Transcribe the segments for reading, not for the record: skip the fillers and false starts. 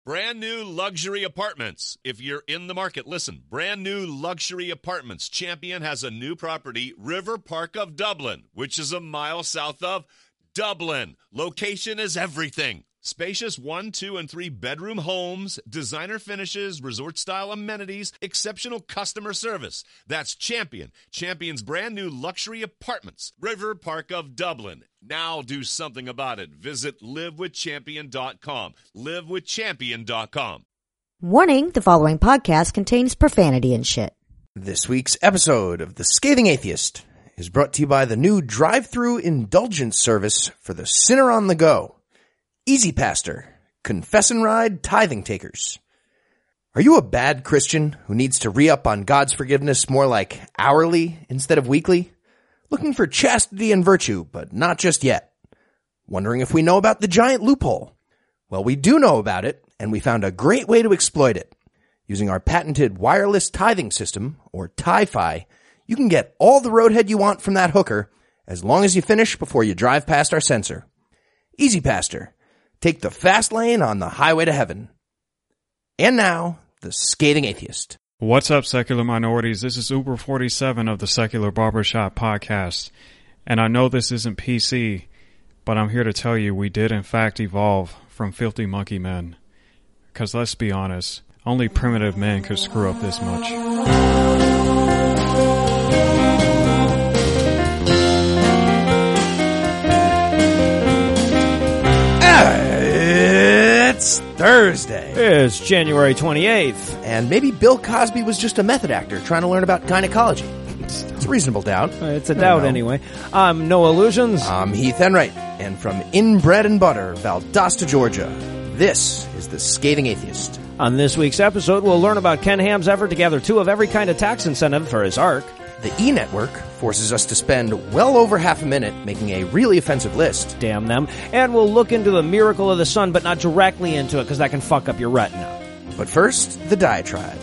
Brand new luxury apartments. If you're in the market, listen. Brand new luxury apartments. Champion has a new property, River Park of Dublin, which is a mile south of Dublin. Location is everything. Spacious 1, 2, and 3 bedroom homes, designer finishes, resort-style amenities, exceptional customer service. That's Champion. Champion's brand new luxury apartments, River Park of Dublin. Now do something about it. Visit livewithchampion.com. Livewithchampion.com. Warning, the following podcast contains profanity and shit. This week's episode of The Scathing Atheist is brought to you by the new drive-thru indulgence service for the sinner on the go. Easy Pastor, Confess and Ride Tithing Takers. Are you a bad Christian who needs to re-up on God's forgiveness more like hourly instead of weekly? Looking for chastity and virtue, but not just yet? Wondering if we know about the giant loophole? Well, we do know about it, and we found a great way to exploit it. Using our patented wireless tithing system, or Ti-Fi, you can get all the roadhead you want from that hooker, as long as you finish before you drive past our sensor. Easy Pastor. Take the fast lane on the highway to heaven. And now, the Scathing Atheist. What's up, secular minorities? This is Uber 47 of the Secular Barbershop Podcast. And I know this isn't PC, but I'm here to tell you we did in fact evolve from filthy monkey men. Because let's be honest, only primitive men could screw up this much. It's Thursday. It's January 28th. And maybe Bill Cosby was just a method actor trying to learn about gynecology. It's a reasonable doubt. It's a doubt anyway. I'm Noah Illusions. I'm Heath Enright. And from Inbread and Butter, Valdosta, Georgia, this is The Scathing Atheist. On this week's episode, we'll learn about Ken Ham's effort to gather 2 of every kind of tax incentive for his ARC. The E-Network forces us to spend well over half a minute making a really offensive list. Damn them. And we'll look into the miracle of the sun, but not directly into it, because that can fuck up your retina. But first, the diatribe.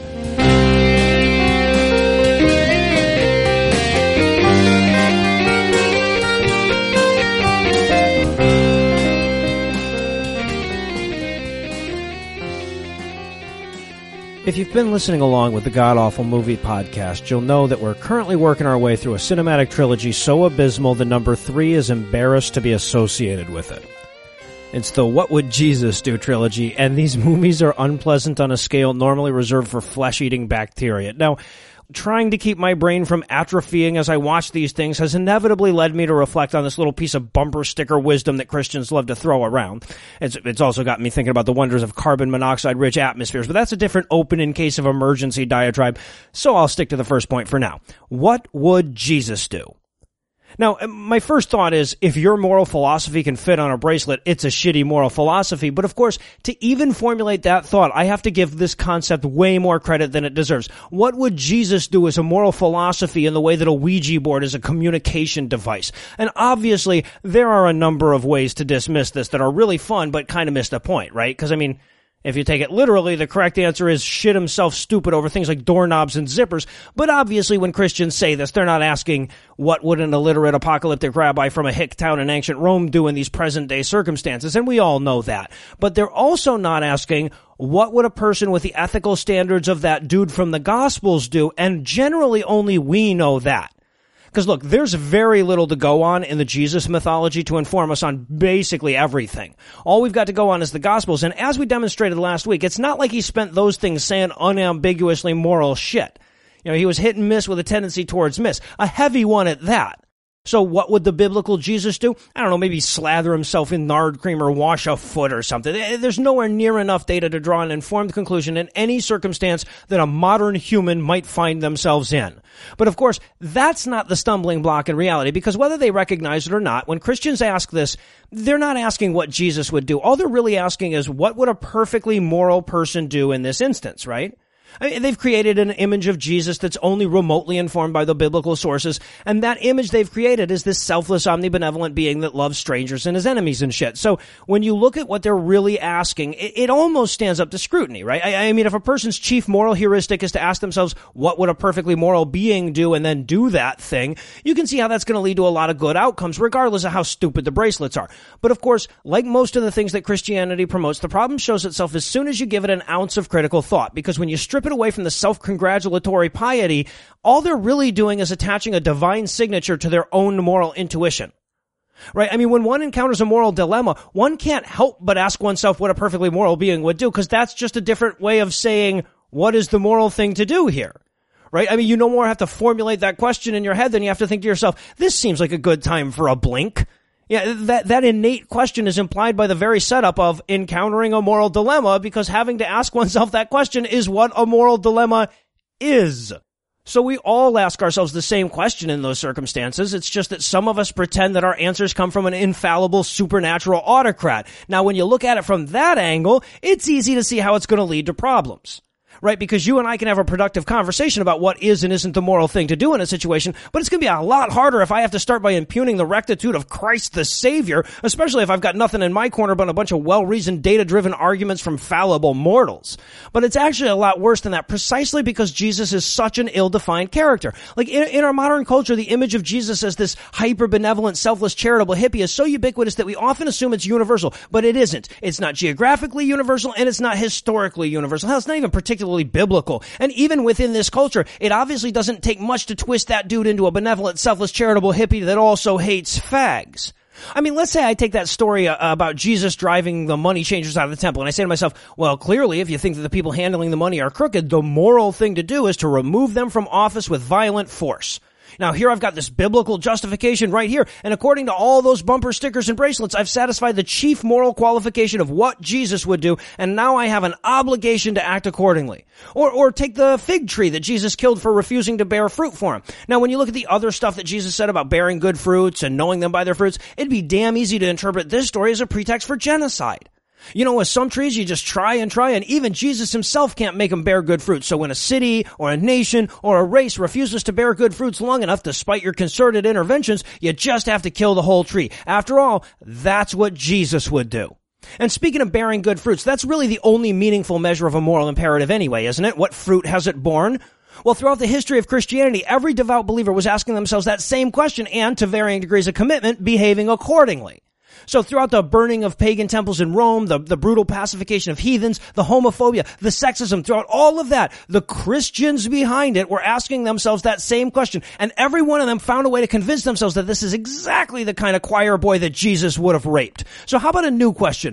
If you've been listening along with the God Awful Movie Podcast, you'll know that we're currently working our way through a cinematic trilogy so abysmal the number 3 is embarrassed to be associated with it. It's the What Would Jesus Do trilogy, and these movies are unpleasant on a scale normally reserved for flesh-eating bacteria. Now, trying to keep my brain from atrophying as I watch these things has inevitably led me to reflect on this little piece of bumper sticker wisdom that Christians love to throw around. It's also got me thinking about the wonders of carbon monoxide-rich atmospheres, but that's a different open in case of emergency diatribe, so I'll stick to the first point for now. What would Jesus do? Now, my first thought is, if your moral philosophy can fit on a bracelet, it's a shitty moral philosophy. But of course, to even formulate that thought, I have to give this concept way more credit than it deserves. What would Jesus do as a moral philosophy in the way that a Ouija board is a communication device? And obviously, there are a number of ways to dismiss this that are really fun, but kind of miss the point, right? Because, I mean, if you take it literally, the correct answer is shit himself stupid over things like doorknobs and zippers. But obviously when Christians say this, they're not asking what would an illiterate apocalyptic rabbi from a hick town in ancient Rome do in these present-day circumstances, and we all know that. But they're also not asking what would a person with the ethical standards of that dude from the Gospels do, and generally only we know that. Because look, there's very little to go on in the Jesus mythology to inform us on basically everything. All we've got to go on is the Gospels, and as we demonstrated last week, it's not like he spent those things saying unambiguously moral shit. You know, he was hit and miss with a tendency towards miss. A heavy one at that. So what would the biblical Jesus do? I don't know, maybe slather himself in nard cream or wash a foot or something. There's nowhere near enough data to draw an informed conclusion in any circumstance that a modern human might find themselves in. But of course, that's not the stumbling block in reality, because whether they recognize it or not, when Christians ask this, they're not asking what Jesus would do. All they're really asking is, what would a perfectly moral person do in this instance, right? I mean, they've created an image of Jesus that's only remotely informed by the biblical sources, and that image they've created is this selfless, omnibenevolent being that loves strangers and his enemies and shit. So when you look at what they're really asking, it almost stands up to scrutiny, right? I mean, if a person's chief moral heuristic is to ask themselves, what would a perfectly moral being do, and then do that thing, you can see how that's going to lead to a lot of good outcomes, regardless of how stupid the bracelets are. But of course, like most of the things that Christianity promotes, the problem shows itself as soon as you give it an ounce of critical thought, because when you strip it away from the self-congratulatory piety, all they're really doing is attaching a divine signature to their own moral intuition. Right? I mean, when one encounters a moral dilemma, one can't help but ask oneself what a perfectly moral being would do, because that's just a different way of saying, what is the moral thing to do here? Right? I mean, you no more have to formulate that question in your head than you have to think to yourself, this seems like a good time for a blink. Yeah, that innate question is implied by the very setup of encountering a moral dilemma, because having to ask oneself that question is what a moral dilemma is. So we all ask ourselves the same question in those circumstances. It's just that some of us pretend that our answers come from an infallible supernatural autocrat. Now, when you look at it from that angle, it's easy to see how it's going to lead to problems. Right? Because you and I can have a productive conversation about what is and isn't the moral thing to do in a situation, but it's going to be a lot harder if I have to start by impugning the rectitude of Christ the Savior, especially if I've got nothing in my corner but a bunch of well-reasoned, data-driven arguments from fallible mortals. But it's actually a lot worse than that, precisely because Jesus is such an ill-defined character. Like, in our modern culture, the image of Jesus as this hyper-benevolent, selfless, charitable hippie is so ubiquitous that we often assume it's universal, but it isn't. It's not geographically universal, and it's not historically universal. Hell, it's not even particularly biblical. And even within this culture, it obviously doesn't take much to twist that dude into a benevolent, selfless, charitable hippie that also hates fags. I mean, let's say I take that story about Jesus driving the money changers out of the temple, and I say to myself, well, clearly, if you think that the people handling the money are crooked, the moral thing to do is to remove them from office with violent force. Now, here I've got this biblical justification right here, and according to all those bumper stickers and bracelets, I've satisfied the chief moral qualification of what Jesus would do, and now I have an obligation to act accordingly. Or take the fig tree that Jesus killed for refusing to bear fruit for him. Now, when you look at the other stuff that Jesus said about bearing good fruits and knowing them by their fruits, it'd be damn easy to interpret this story as a pretext for genocide. You know, with some trees, you just try, and even Jesus himself can't make them bear good fruits. So when a city or a nation or a race refuses to bear good fruits long enough, despite your concerted interventions, you just have to kill the whole tree. After all, that's what Jesus would do. And speaking of bearing good fruits, that's really the only meaningful measure of a moral imperative anyway, isn't it? What fruit has it borne? Well, throughout the history of Christianity, every devout believer was asking themselves that same question and, to varying degrees of commitment, behaving accordingly. So throughout the burning of pagan temples in Rome, the brutal pacification of heathens, the homophobia, the sexism, throughout all of that, the Christians behind it were asking themselves that same question. And every one of them found a way to convince themselves that this is exactly the kind of choir boy that Jesus would have raped. So how about a new question?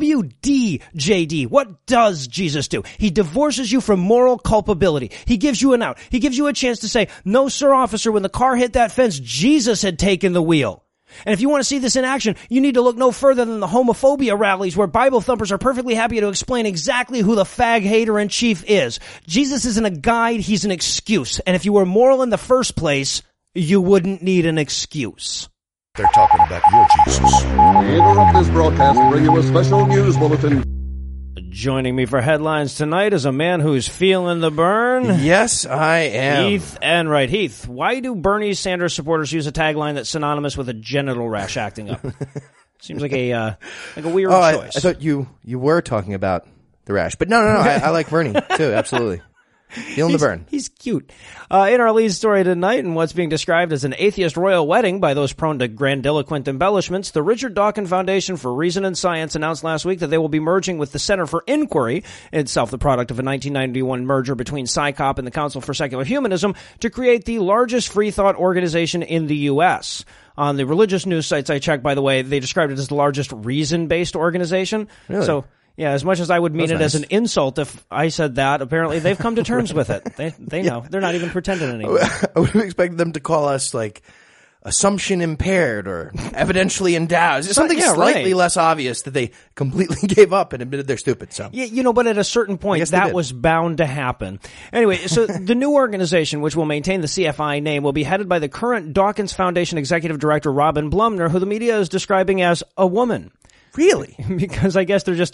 WDJD. What does Jesus do? He divorces you from moral culpability. He gives you an out. He gives you a chance to say, no, sir, officer, when the car hit that fence, Jesus had taken the wheel. And if you want to see this in action, you need to look no further than the homophobia rallies where Bible thumpers are perfectly happy to explain exactly who the fag hater in chief is. Jesus isn't a guide, he's an excuse. And if you were moral in the first place, you wouldn't need an excuse. They're talking about your Jesus. We interrupt this broadcast to bring you a special news bulletin. Joining me for headlines tonight is a man who's feeling the burn. Yes, I am. Heath Enright. Heath, why do Bernie Sanders supporters use a tagline that's synonymous with a genital rash acting up? Seems like a weird choice. I thought you were talking about the rash, but no. I like Bernie too. Absolutely. Feeling the burn. He's cute. In our lead story tonight, in what's being described as an atheist royal wedding by those prone to grandiloquent embellishments, the Richard Dawkins Foundation for Reason and Science announced last week that they will be merging with the Center for Inquiry, itself the product of a 1991 merger between PsyCop and the Council for Secular Humanism, to create the largest free thought organization in the U.S. On the religious news sites I checked, by the way, they described it as the largest reason-based organization. Really? So, yeah, as much as I would mean it as an insult if I said that, apparently they've come to terms with it. They know. They're not even pretending anymore. I would have expected them to call us, like, assumption impaired or evidentially endowed. It's something slightly less obvious that they completely gave up and admitted they're stupid. So, yeah, but at a certain point, that was bound to happen. Anyway, so the new organization, which will maintain the CFI name, will be headed by the current Dawkins Foundation Executive Director Robin Blumner, who the media is describing as a woman. Really? Because I guess they're just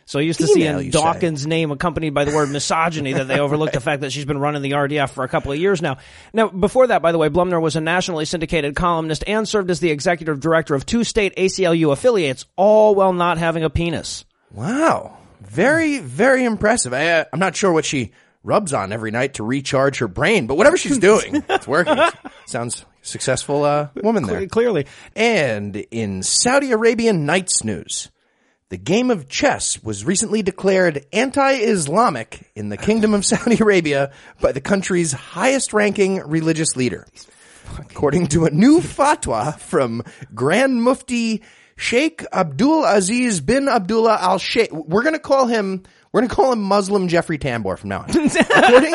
So used to Female, seeing you say? Dawkins' name accompanied by the word misogyny that they overlooked the fact that she's been running the RDF for a couple of years now. Now, before that, by the way, Blumner was a nationally syndicated columnist and served as the executive director of 2 state ACLU affiliates, all while not having a penis. Wow. Very, very impressive. I'm not sure what she rubs on every night to recharge her brain, but whatever she's doing, it's working. Sounds successful woman there. Clearly. And in Saudi Arabian Nights news, the game of chess was recently declared anti-Islamic in the Kingdom of Saudi Arabia by the country's highest-ranking religious leader. According to a new fatwa from Grand Mufti Sheikh Abdul Aziz bin Abdullah Al Sheikh. We're going to call him Muslim Jeffrey Tambor from now on. According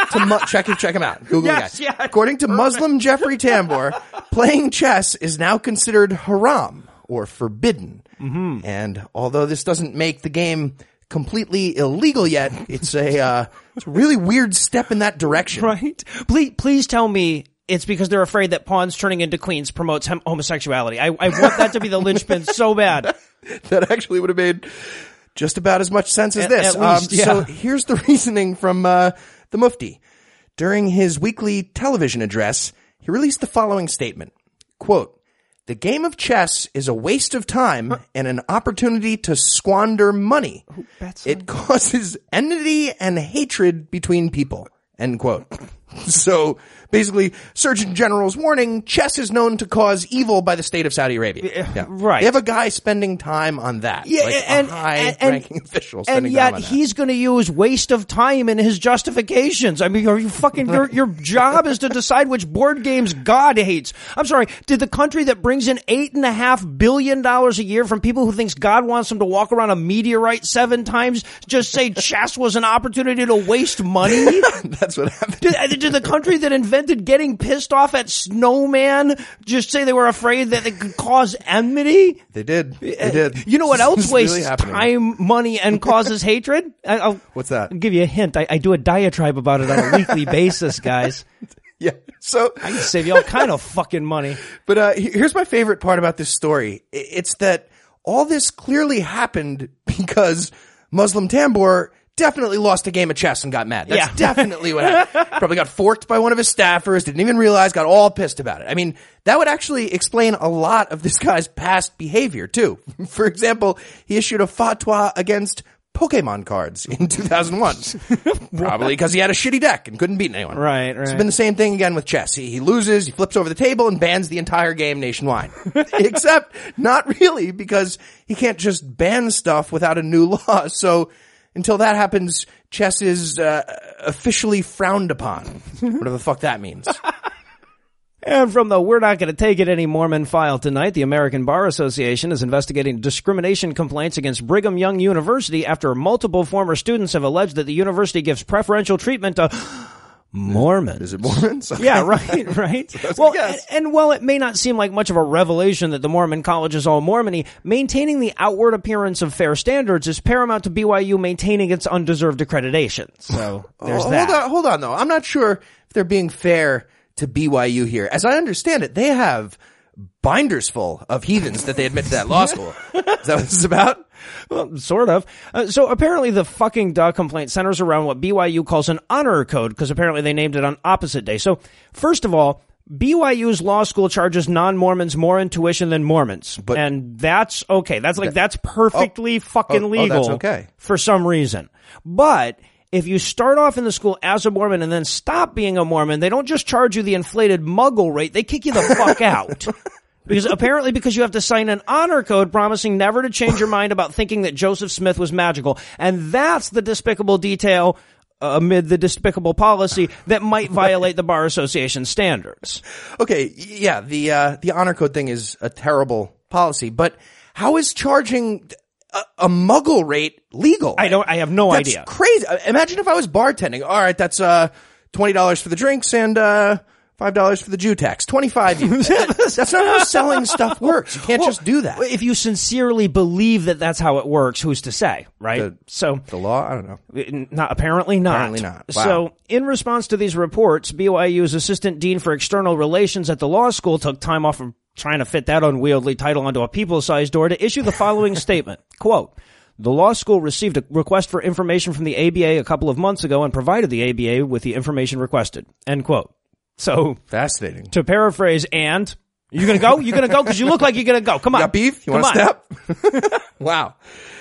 to check him out. Google Yes, guy. yeah. According to Muslim Jeffrey Tambor, playing chess is now considered haram or forbidden. Mm-hmm. And although this doesn't make the game completely illegal yet, it's a really weird step in that direction. Right? Please tell me it's because they're afraid that pawns turning into queens promotes homosexuality. I want that to be the linchpin so bad. That actually would have made just about as much sense as this. At least, yeah. So here's the reasoning from the Mufti. During his weekly television address, he released the following statement. Quote, "The game of chess is a waste of time and an opportunity to squander money. It causes enmity and hatred between people." End quote. So basically, Surgeon General's warning, chess is known to cause evil by the state of Saudi Arabia. Yeah. Right. They have a guy spending time on that. Yeah, like a high-ranking official spending and time on yet that. he's going to use waste of time in his justifications. I mean, are you fucking, your job is to decide which board games God hates. I'm sorry, did the country that brings in $8.5 billion a year from people who thinks God wants them to walk around a meteorite 7 times just say chess was an opportunity to waste money? That's what happened. Did the country that invented getting pissed off at snowman just say they were afraid that it could cause enmity? They did. They did. You know what else This is wastes really happening. time, money, and causes hatred? What's that? I'll give you a hint. I do a diatribe about it on a weekly basis, guys. Yeah. So I can save you all kind of fucking money. But here's my favorite part about this story. It's that all this clearly happened because Muslim Tambor definitely lost a game of chess and got mad. That's definitely what happened. Probably got forked by one of his staffers, didn't even realize, got all pissed about it. I mean, that would actually explain a lot of this guy's past behavior, too. For example, he issued a fatwa against Pokemon cards in 2001. Probably because he had a shitty deck and couldn't beat anyone. Right. It's been the same thing again with chess. He loses, he flips over the table and bans the entire game nationwide. Except not really, because he can't just ban stuff without a new law. So until that happens, chess is officially frowned upon. Whatever the fuck that means. And from the We're Not Going to Take It Any Mormon file tonight, the American Bar Association is investigating discrimination complaints against Brigham Young University after multiple former students have alleged that the university gives preferential treatment to Mormons. Is it Mormons? Okay. Yeah, right. Well, and while it may not seem like much of a revelation that the Mormon college is all Mormony, maintaining the outward appearance of fair standards is paramount to BYU maintaining its undeserved accreditation. So there's that. Hold on, though. I'm not sure if they're being fair to BYU here. As I understand it, they have binders full of heathens that they admit to that law school. Is that what this is about? Well, sort of. So apparently the fucking duh complaint centers around what BYU calls an honor code, because apparently they named it on opposite day. So first of all, BYU's law school charges non-Mormons more in tuition than Mormons. And that's okay. That's perfectly fucking legal. That's okay. For some reason. But if you start off in the school as a Mormon and then stop being a Mormon, they don't just charge you the inflated muggle rate, they kick you the fuck out. Because you have to sign an honor code promising never to change your mind about thinking that Joseph Smith was magical. And that's the despicable detail amid the despicable policy that might violate the Bar Association standards. Okay, yeah, the honor code thing is a terrible policy, but how is charging a muggle rate legal? I have no idea. That's crazy. Imagine if I was bartending. All right, that's $20 for the drinks and $5 for the Jew tax. 25 you. That's not how selling stuff works. You can't just do that. If you sincerely believe that that's how it works, who's to say, right? The law? I don't know. Apparently not. Apparently not. Wow. So, in response to these reports, BYU's assistant dean for external relations at the law school took time off from trying to fit that unwieldy title onto a people-sized door to issue the following statement. Quote, The law school received a request for information from the ABA a couple of months ago and provided the ABA with the information requested. End quote. So, fascinating. To paraphrase, and you gonna go? You gonna go? Because you look like you're gonna go. Come on. You got beef? You want to step? Wow.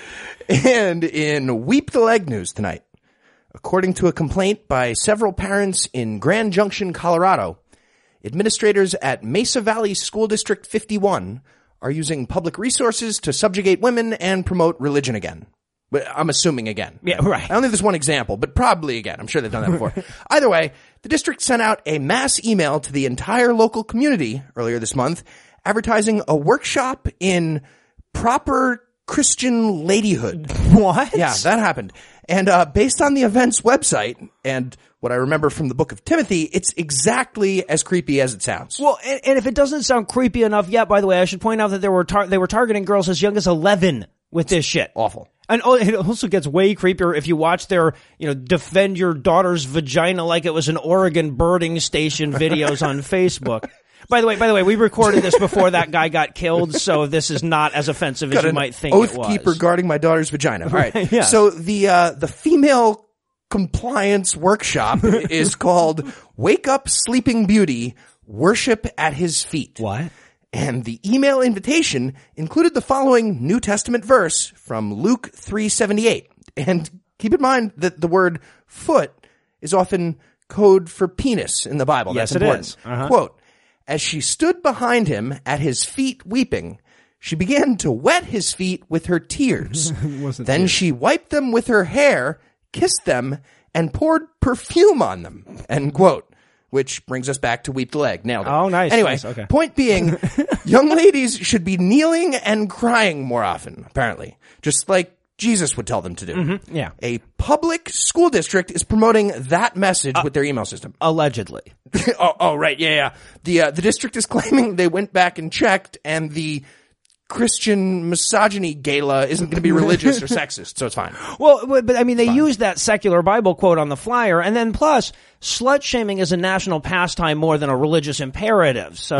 And in Weep the Leg news tonight, according to a complaint by several parents in Grand Junction, Colorado, administrators at Mesa Valley School District 51 are using public resources to subjugate women and promote religion again. But I'm assuming again. Yeah, right. I only have this one example, but probably again. I'm sure they've done that before. Either way, the district sent out a mass email to the entire local community earlier this month advertising a workshop in proper Christian ladyhood. What? Yeah, that happened. And based on the event's website and what I remember from the book of Timothy, it's exactly as creepy as it sounds. Well, and if it doesn't sound creepy enough yet, by the way, I should point out that they were targeting girls as young as 11 with this shit. Awful. And it also gets way creepier if you watch their, defend your daughter's vagina like it was an Oregon birding station videos on Facebook. By the way, we recorded this before that guy got killed, so this is not as offensive as you might think it was. Oath keeper guarding my daughter's vagina. All right. Yeah. So the female compliance workshop is called Wake Up Sleeping Beauty, Worship at His Feet. What? And the email invitation included the following New Testament verse from Luke 3:78. And keep in mind that the word foot is often code for penis in the Bible. Yes, That's important. it is. Uh-huh. Quote, as she stood behind him at his feet weeping, she began to wet his feet with her tears. Then she wiped them with her hair, kissed them, and poured perfume on them. End quote. Which brings us back to Weep the Leg. Nailed it. Oh, nice. Anyway, nice. Okay. Point being, young ladies should be kneeling and crying more often, apparently. Just like Jesus would tell them to do. Mm-hmm. Yeah. A public school district is promoting that message with their email system. Allegedly. Oh, right. Yeah. The district is claiming they went back and checked, and the Christian misogyny gala isn't going to be religious or sexist, so it's fine. Well, but I mean, they used that secular Bible quote on the flyer, and then plus, slut shaming is a national pastime more than a religious imperative. So,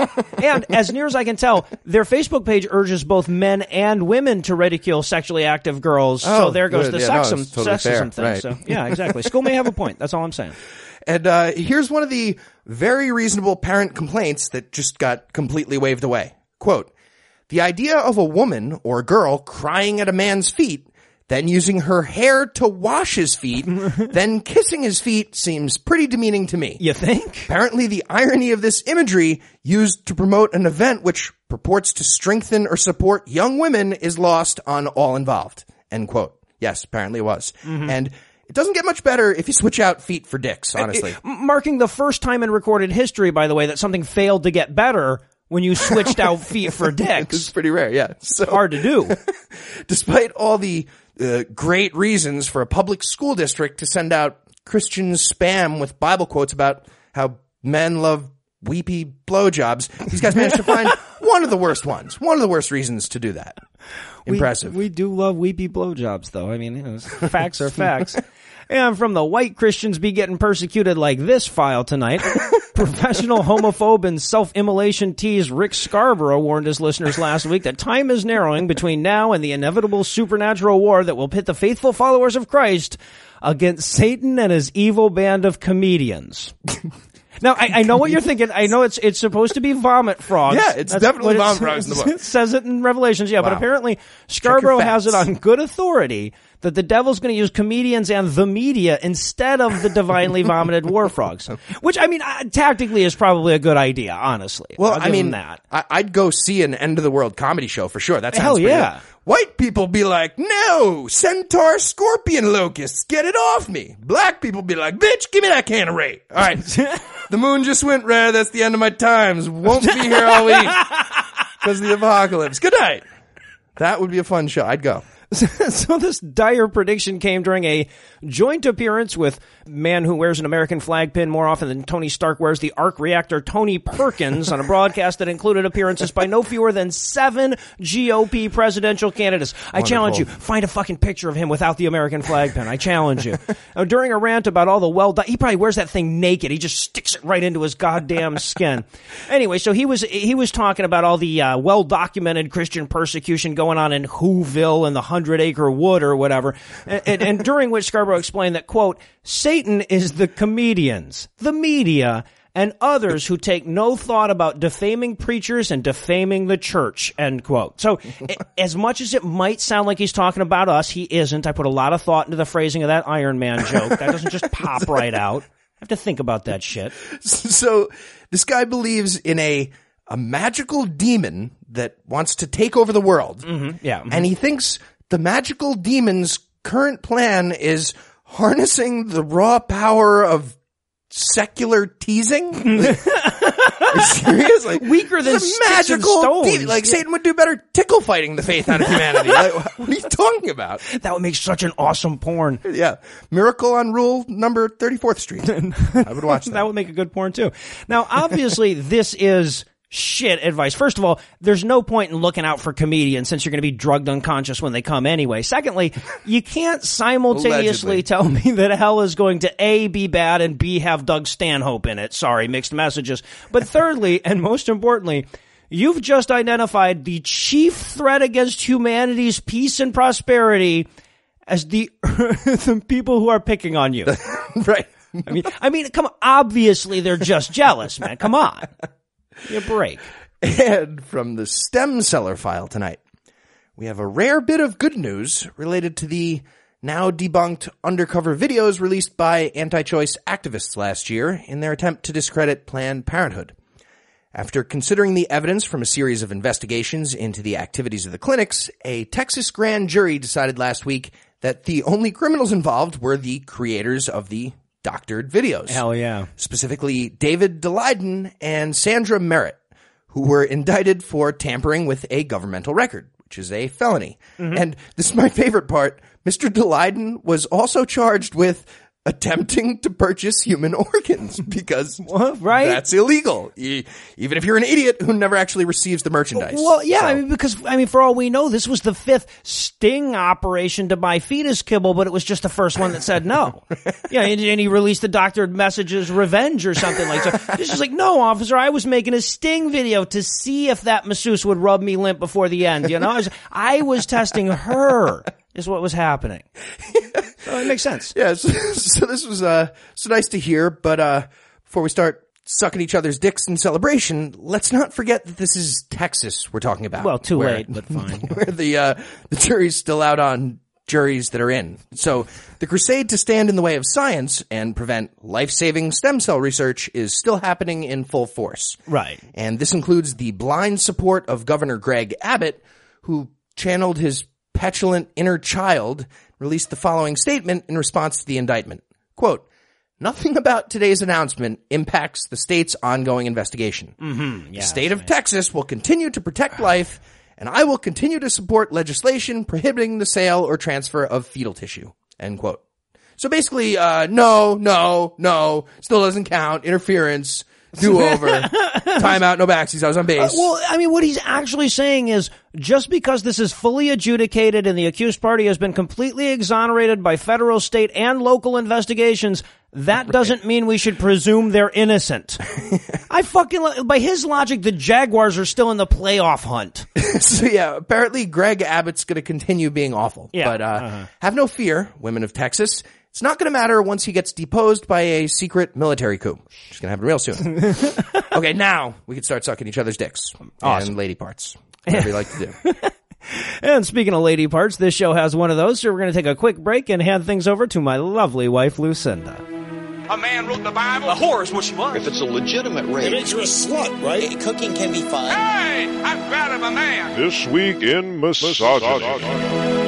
and as near as I can tell, their Facebook page urges both men and women to ridicule sexually active girls. Oh, so there goes good. the Yeah, sexism, it's totally fair. thing. Right. So, yeah, exactly. School may have a point. That's all I'm saying. And here's one of the very reasonable parent complaints that just got completely waved away. Quote, the idea of a woman or a girl crying at a man's feet, then using her hair to wash his feet, then kissing his feet seems pretty demeaning to me. You think? Apparently the irony of this imagery used to promote an event which purports to strengthen or support young women is lost on all involved. End quote. Yes, apparently it was. Mm-hmm. And it doesn't get much better if you switch out feet for dicks, honestly. Marking the first time in recorded history, by the way, that something failed to get better when you switched out feet for dicks. It's pretty rare, yeah. So, hard to do. Despite all the great reasons for a public school district to send out Christian spam with Bible quotes about how men love weepy blowjobs, these guys managed to find one of the worst ones. One of the worst reasons to do that. Impressive. We do love weepy blowjobs, though. I mean, facts are facts. And from the white Christians be getting persecuted like this file tonight, professional homophobe and self-immolation tease Rick Scarborough warned his listeners last week that time is narrowing between now and the inevitable supernatural war that will pit the faithful followers of Christ against Satan and his evil band of comedians. Now, I know what you're thinking. I know it's supposed to be vomit frogs. Yeah, it's definitely vomit frogs in the book. It says it in Revelations, yeah, Wow. but apparently Scarborough has it on good authority that the devil's going to use comedians and the media instead of the divinely vomited war frogs. Which, I mean, tactically is probably a good idea, honestly. Well, I'll give I mean, him that. I'd go see an end of the world comedy show for sure. That sounds Hell pretty yeah. good. White people be like, no, centaur scorpion locusts, get it off me. Black people be like, bitch, give me that can of rape. All right. The moon just went red. That's the end of my times. Won't be here all week because of the apocalypse. Good night. That would be a fun show. I'd go. So this dire prediction came during a joint appearance with a man who wears an American flag pin more often than Tony Stark wears the arc reactor Tony Perkins on a broadcast that included appearances by no fewer than 7 GOP presidential candidates. I challenge you, find a fucking picture of him without the American flag pin. I challenge you. During a rant about all the he probably wears that thing naked. He just sticks it right into his goddamn skin. Anyway, so he was talking about all the well-documented Christian persecution going on in Whoville and the 200-acre wood or whatever, and during which Scarborough explained that, quote, Satan is the comedians, the media, and others who take no thought about defaming preachers and defaming the church, end quote. So, as much as it might sound like he's talking about us, he isn't. I put a lot of thought into the phrasing of that Iron Man joke. That doesn't just pop right out. I have to think about that shit. So, this guy believes in a magical demon that wants to take over the world. Mm-hmm. Yeah. Mm-hmm. And he thinks the magical demon's current plan is harnessing the raw power of secular teasing? Are you serious? Like, weaker than magical stones. demon. Like, Satan would do better tickle fighting the faith out of humanity. Like, what are you talking about? That would make such an awesome porn. Yeah. Miracle on Rule number 34th Street. I would watch that. That would make a good porn too. Now, obviously, this is shit advice. First of all, there's no point in looking out for comedians since you're going to be drugged unconscious when they come anyway. Secondly, you can't simultaneously tell me that hell is going to A, be bad, and B, have Doug Stanhope in it. Sorry, mixed messages. But thirdly, and most importantly, you've just identified the chief threat against humanity's peace and prosperity as the people who are picking on you. Right. I mean, come on. Obviously, they're just jealous, man. Come on. Give me a break. And from the Stem Seller file tonight, we have a rare bit of good news related to the now debunked undercover videos released by anti-choice activists last year in their attempt to discredit Planned Parenthood. After considering the evidence from a series of investigations into the activities of the clinics, a Texas grand jury decided last week that the only criminals involved were the creators of the doctored videos. Hell yeah. Specifically, David Daleiden and Sandra Merritt, who were indicted for tampering with a governmental record, which is a felony. Mm-hmm. And this is my favorite part. Mr. Daleiden was also charged with attempting to purchase human organs because right? That's illegal. Even if you're an idiot who never actually receives the merchandise. Well, yeah, so. Because for all we know, this was the 5th sting operation to buy fetus kibble, but it was just the first one that said no. Yeah, and he released the doctored messages revenge or something like that. It's just like, no, officer, I was making a sting video to see if that masseuse would rub me limp before the end, you know? I was testing her. Is what was happening. So it makes sense. Yeah, so this was so nice to hear, but before we start sucking each other's dicks in celebration, let's not forget that this is Texas we're talking about. Well, too late, but fine. Where the jury's still out on juries that are in. So the crusade to stand in the way of science and prevent life-saving stem cell research is still happening in full force. Right. And this includes the blind support of Governor Greg Abbott, who channeled his petulant inner child, released the following statement in response to the indictment. Quote, nothing about today's announcement impacts the state's ongoing investigation. Mm-hmm. Yeah, the state of Texas will continue to protect life, and I will continue to support legislation prohibiting the sale or transfer of fetal tissue. End quote. So basically, no, still doesn't count, interference, do-over, timeout, no backsies, I was on base. Well, what he's actually saying is, just because this is fully adjudicated and the accused party has been completely exonerated by federal, state, and local investigations, that doesn't mean we should presume they're innocent. By his logic, the Jaguars are still in the playoff hunt. So yeah, apparently Greg Abbott's gonna continue being awful. Yeah. But, have no fear, women of Texas. It's not going to matter once he gets deposed by a secret military coup. It's going to happen real soon. Okay, now we can start sucking each other's dicks. Awesome. And lady parts. Whatever you like to do. And speaking of lady parts, this show has one of those, so we're going to take a quick break and hand things over to my lovely wife, Lucinda. A man wrote the Bible. A whore is what she was. If it's a legitimate rape. It makes you a slut, right? Cooking can be fun. Hey, I'm proud of a man. This week in misogyny.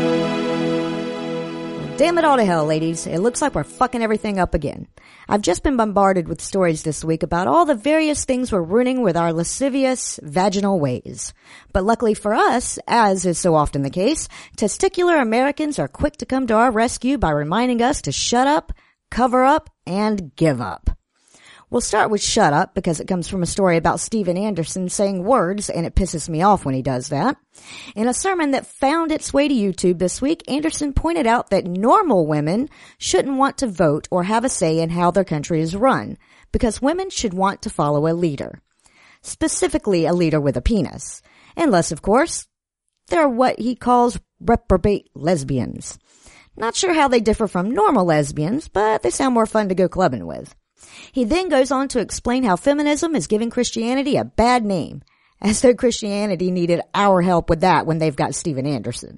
Damn it all to hell, ladies. It looks like we're fucking everything up again. I've just been bombarded with stories this week about all the various things we're ruining with our lascivious vaginal ways. But luckily for us, as is so often the case, testicular Americans are quick to come to our rescue by reminding us to shut up, cover up, and give up. We'll start with shut up because it comes from a story about Steven Anderson saying words, and it pisses me off when he does that. In a sermon that found its way to YouTube this week, Anderson pointed out that normal women shouldn't want to vote or have a say in how their country is run, because women should want to follow a leader. Specifically a leader with a penis. Unless, of course, they're what he calls reprobate lesbians. Not sure how they differ from normal lesbians, but they sound more fun to go clubbing with. He then goes on to explain how feminism is giving Christianity a bad name, as though Christianity needed our help with that when they've got Steven Anderson.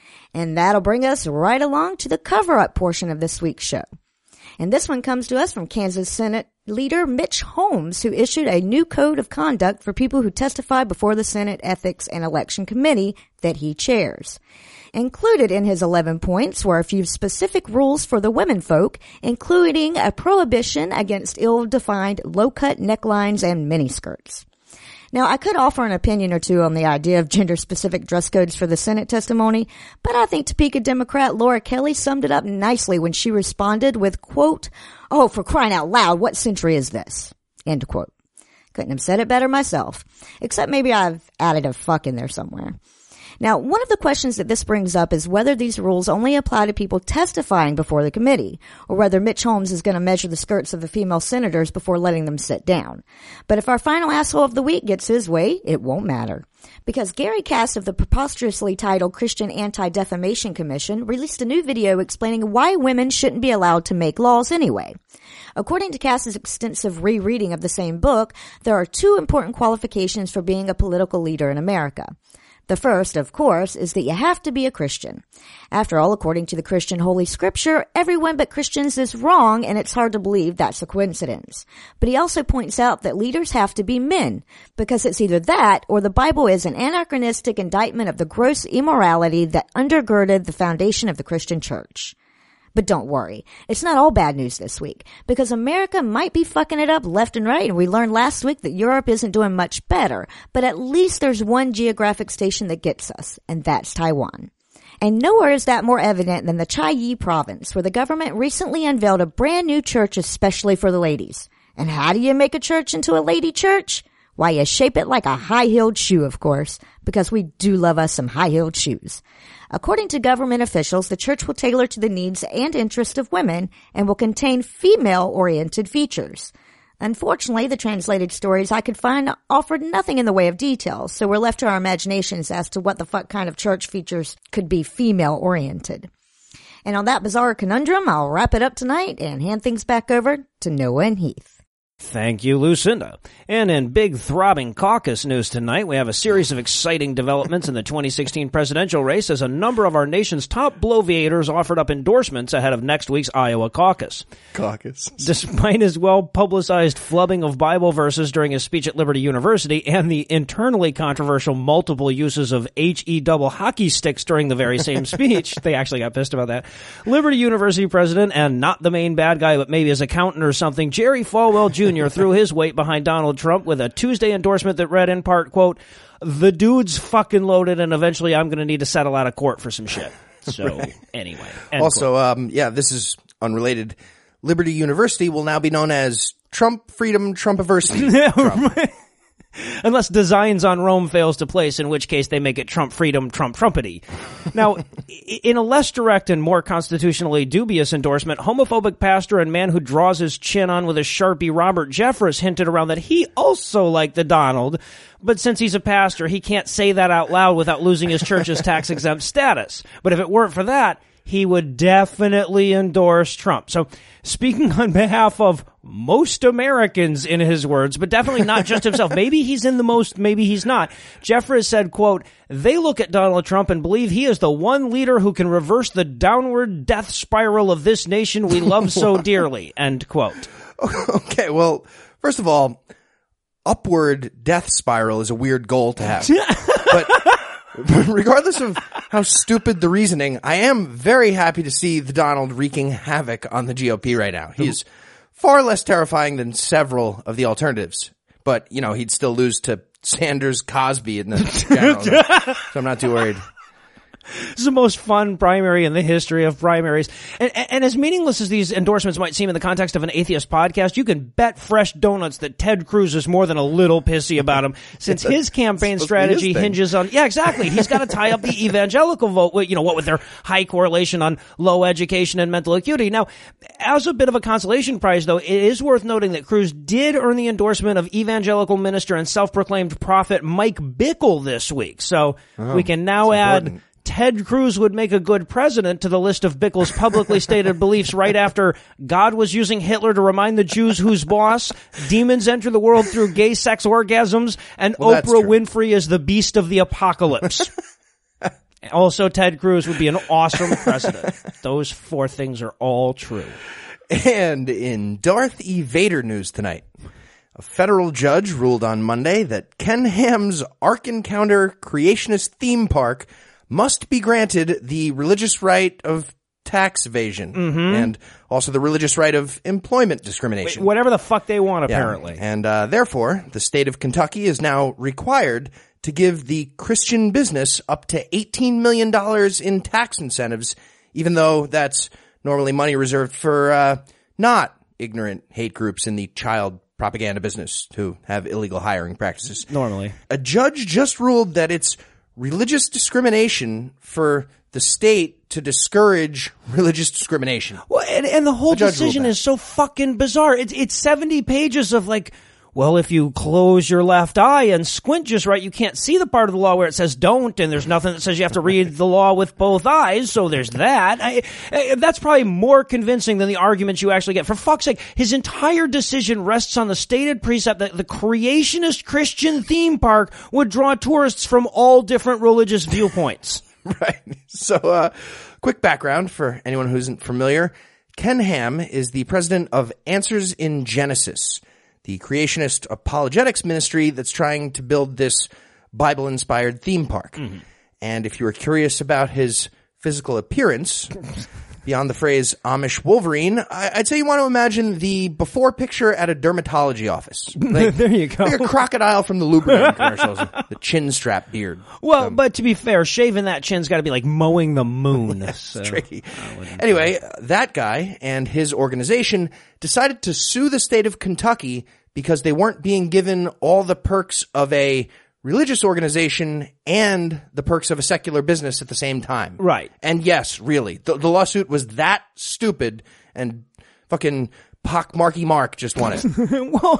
And that'll bring us right along to the cover-up portion of this week's show. And this one comes to us from Kansas Senate leader Mitch Holmes, who issued a new code of conduct for people who testify before the Senate Ethics and Election Committee that he chairs. Included in his 11 points were a few specific rules for the women folk, including a prohibition against ill-defined low-cut necklines and miniskirts. Now, I could offer an opinion or two on the idea of gender-specific dress codes for the Senate testimony, but I think Topeka Democrat Laura Kelly summed it up nicely when she responded with, quote, "Oh, for crying out loud, what century is this?" End quote. Couldn't have said it better myself, except maybe I've added a fuck in there somewhere. Now, one of the questions that this brings up is whether these rules only apply to people testifying before the committee, or whether Mitch Holmes is going to measure the skirts of the female senators before letting them sit down. But if our final asshole of the week gets his way, it won't matter. Because Gary Cass of the preposterously titled Christian Anti-Defamation Commission released a new video explaining why women shouldn't be allowed to make laws anyway. According to Cass's extensive rereading of the same book, there are two important qualifications for being a political leader in America. The first, of course, is that you have to be a Christian. After all, according to the Christian Holy Scripture, everyone but Christians is wrong, and it's hard to believe that's a coincidence. But he also points out that leaders have to be men, because it's either that or the Bible is an anachronistic indictment of the gross immorality that undergirded the foundation of the Christian church. But don't worry, it's not all bad news this week, because America might be fucking it up left and right, and we learned last week that Europe isn't doing much better, but at least there's one geographic station that gets us, and that's Taiwan. And nowhere is that more evident than the Chiayi province, where the government recently unveiled a brand new church especially for the ladies. And how do you make a church into a lady church? Why, you shape it like a high-heeled shoe, of course, because we do love us some high-heeled shoes. According to government officials, the church will tailor to the needs and interests of women and will contain female-oriented features. Unfortunately, the translated stories I could find offered nothing in the way of details, so we're left to our imaginations as to what the fuck kind of church features could be female-oriented. And on that bizarre conundrum, I'll wrap it up tonight and hand things back over to Noah and Heath. Thank you, Lucinda. And in big throbbing caucus news tonight, we have a series of exciting developments in the 2016 presidential race as a number of our nation's top bloviators offered up endorsements ahead of next week's Iowa caucus. Despite his well-publicized flubbing of Bible verses during his speech at Liberty University and the internally controversial multiple uses of HE double hockey sticks during the very same speech, they actually got pissed about that, Liberty University president, and not the main bad guy, but maybe his accountant or something, Jerry Falwell Jr. threw his weight behind Donald Trump with a Tuesday endorsement that read in part, quote, "The dude's fucking loaded and eventually I'm going to need to settle out of court for some shit." So, right. Anyway. Also, this is unrelated. Liberty University will now be known as Trump Freedom Trumpiversity. Trump. Unless Designs on Rome fails to place, in which case they make it Trump Freedom Trump Trumpity. Now, in a less direct and more constitutionally dubious endorsement, homophobic pastor and man who draws his chin on with a Sharpie Robert Jeffress hinted around that he also liked the Donald, but since he's a pastor, he can't say that out loud without losing his church's tax-exempt status. But if it weren't for that, he would definitely endorse Trump. So, speaking on behalf of most Americans, in his words, but definitely not just himself. Maybe he's in the most, maybe he's not. Jeffress said, quote, "They look at Donald Trump and believe he is the one leader who can reverse the downward death spiral of this nation we love so dearly," end quote. Okay, well, first of all, upward death spiral is a weird goal to have. But regardless of how stupid the reasoning, I am very happy to see the Donald wreaking havoc on the GOP right now. He is far less terrifying than several of the alternatives. But, you know, he'd still lose to Sanders Cosby in the general. So I'm not too worried. This is the most fun primary in the history of primaries. And as meaningless as these endorsements might seem in the context of an atheist podcast, you can bet fresh donuts that Ted Cruz is more than a little pissy about him, since his campaign strategy hinges on, yeah, exactly. He's got to tie up the evangelical vote, with, you know, what with their high correlation on low education and mental acuity. Now, as a bit of a consolation prize, though, it is worth noting that Cruz did earn the endorsement of evangelical minister and self-proclaimed prophet Mike Bickle this week. So we can now add Ted Cruz would make a good president to the list of Bickle's publicly stated beliefs right after God was using Hitler to remind the Jews who's boss, demons enter the world through gay sex orgasms, and Oprah Winfrey is the beast of the apocalypse. Also, Ted Cruz would be an awesome president. Those 4 things are all true. And in Darth E. Vader news tonight, a federal judge ruled on Monday that Ken Ham's Ark Encounter creationist theme park must be granted the religious right of tax evasion and also the religious right of employment discrimination. Whatever the fuck they want, apparently. Yeah. And therefore, the state of Kentucky is now required to give the Christian business up to $18 million in tax incentives, even though that's normally money reserved for not ignorant hate groups in the child propaganda business who have illegal hiring practices. Normally. A judge just ruled that it's religious discrimination for the state to discourage religious discrimination. Well, and the whole decision is so fucking bizarre. It's 70 pages of like, well, if you close your left eye and squint just right, you can't see the part of the law where it says don't, and there's nothing that says you have to read the law with both eyes, so there's that. That's probably more convincing than the arguments you actually get. For fuck's sake, his entire decision rests on the stated precept that the creationist Christian theme park would draw tourists from all different religious viewpoints. Right. So, quick background for anyone who isn't familiar. Ken Ham is the president of Answers in Genesis, the creationist apologetics ministry that's trying to build this Bible-inspired theme park. And if you were curious about his physical appearance, beyond the phrase Amish Wolverine, I'd say you want to imagine the before picture at a dermatology office. Like, there you go. Like a crocodile from the lubricant commercials, the chin strap beard. Well, but to be fair, shaving that chin's got to be like mowing the moon. So tricky. Anyway, that guy and his organization decided to sue the state of Kentucky because they weren't being given all the perks of a religious organization and the perks of a secular business at the same time. Right. And yes, really, the lawsuit was that stupid, and fucking Marky Mark just won it.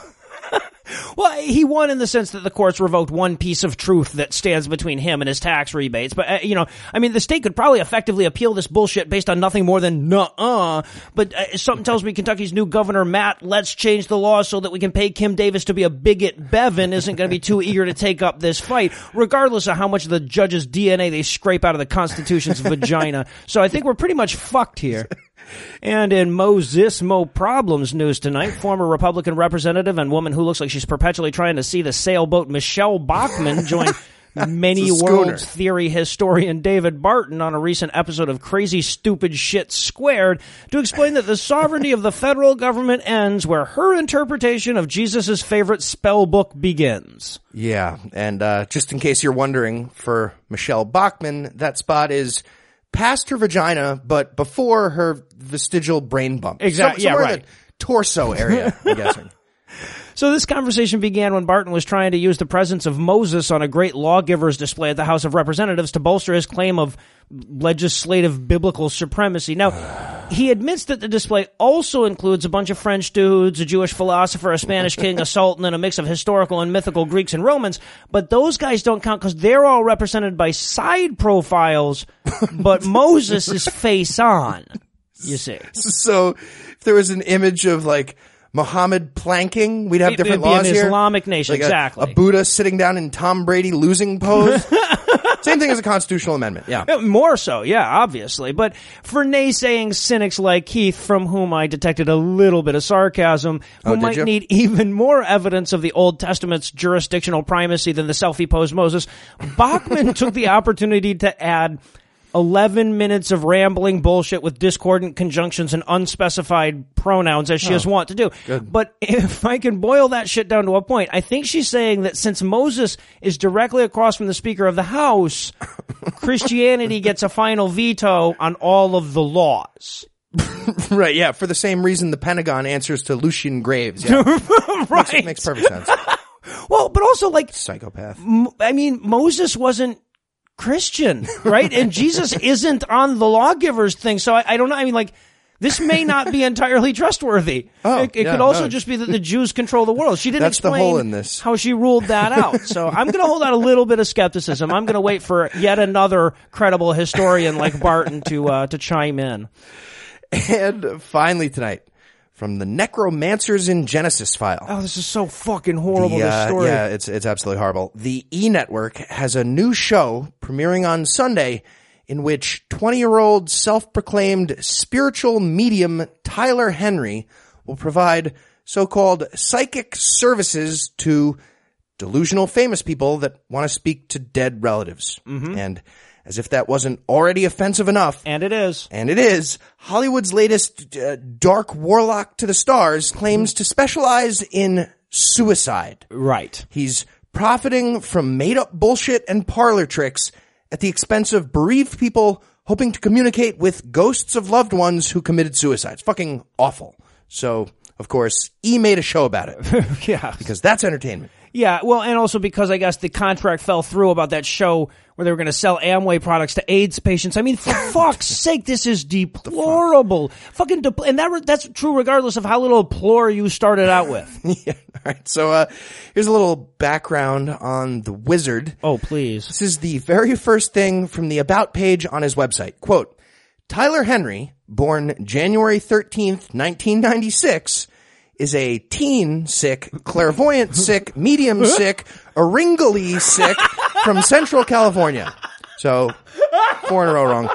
Well, he won in the sense that the courts revoked one piece of truth that stands between him and his tax rebates. But, the state could probably effectively appeal this bullshit based on nothing more than nuh-uh. But something tells me Kentucky's new governor, Matt, let's change the law so that we can pay Kim Davis to be a bigot Bevin, isn't going to be too eager to take up this fight, regardless of how much of the judge's DNA they scrape out of the Constitution's vagina. So I think we're pretty much fucked here. And in Mo Problems news tonight, former Republican representative and woman who looks like she's perpetually trying to see the sailboat Michelle Bachmann joined many worlds theory historian David Barton on a recent episode of Crazy Stupid Shit Squared to explain that the sovereignty of the federal government ends where her interpretation of Jesus' favorite spell book begins. Yeah, and just in case you're wondering, for Michelle Bachmann, that spot is past her vagina, but before her vestigial brain bump. Exactly. Somewhere in the torso area, I'm guessing. So this conversation began when Barton was trying to use the presence of Moses on a great lawgiver's display at the House of Representatives to bolster his claim of legislative biblical supremacy. Now, he admits that the display also includes a bunch of French dudes, a Jewish philosopher, a Spanish king, a sultan, and a mix of historical and mythical Greeks and Romans, but those guys don't count because they're all represented by side profiles, but Moses is face on, you see. So, if there was an image of, like, Muhammad planking, we'd have different laws here. It'd be an Islamic nation, like exactly. A Buddha sitting down in Tom Brady losing pose. Same thing as a constitutional amendment, yeah. More so, yeah, obviously. But for naysaying cynics like Keith, from whom I detected a little bit of sarcasm, who might need even more evidence of the Old Testament's jurisdictional primacy than the self-posed Moses, Bachmann took the opportunity to add 11 minutes of rambling bullshit with discordant conjunctions and unspecified pronouns, as she is wont to do. Good. But if I can boil that shit down to a point, I think she's saying that since Moses is directly across from the Speaker of the House, Christianity gets a final veto on all of the laws. Right, yeah, for the same reason the Pentagon answers to Lucian Graves. Yeah. Right. Makes perfect sense. Well, but also, like, psychopath. Moses wasn't Christian, right? And Jesus isn't on the lawgiver's thing. So I don't know. I mean, like, This may not be entirely trustworthy. It could also just be that the Jews control the world. She didn't explain the hole in this. how she ruled that out. So I'm going to hold out a little bit of skepticism. I'm going to wait for yet another credible historian like Barton to chime in. And finally tonight, from the Necromancers in Genesis file. Oh, this is so fucking horrible, this story. Yeah, it's absolutely horrible. The E! Network has a new show premiering on Sunday in which 20-year-old self-proclaimed spiritual medium Tyler Henry will provide so-called psychic services to delusional famous people that want to speak to dead relatives. Mm-hmm. And as if that wasn't already offensive enough. And it is. Hollywood's latest dark warlock to the stars claims to specialize in suicide. Right. He's profiting from made-up bullshit and parlor tricks at the expense of bereaved people hoping to communicate with ghosts of loved ones who committed suicide. It's fucking awful. So, of course, E! made a show about it. Yeah. Because that's entertainment. Yeah, well, and also because I guess the contract fell through about that show where they were going to sell Amway products to AIDS patients. I mean, for fuck's sake, this is deplorable. Fucking and that's true regardless of how little plore you started out with. Yeah, all right. So here's a little background on the wizard. Oh, please. This is the very first thing from the About page on his website. Quote, Tyler Henry, born January 13th, 1996, is a teen sick, clairvoyant sick, medium sick, Oringoli sick from Central California. So, 4 in a row wrong.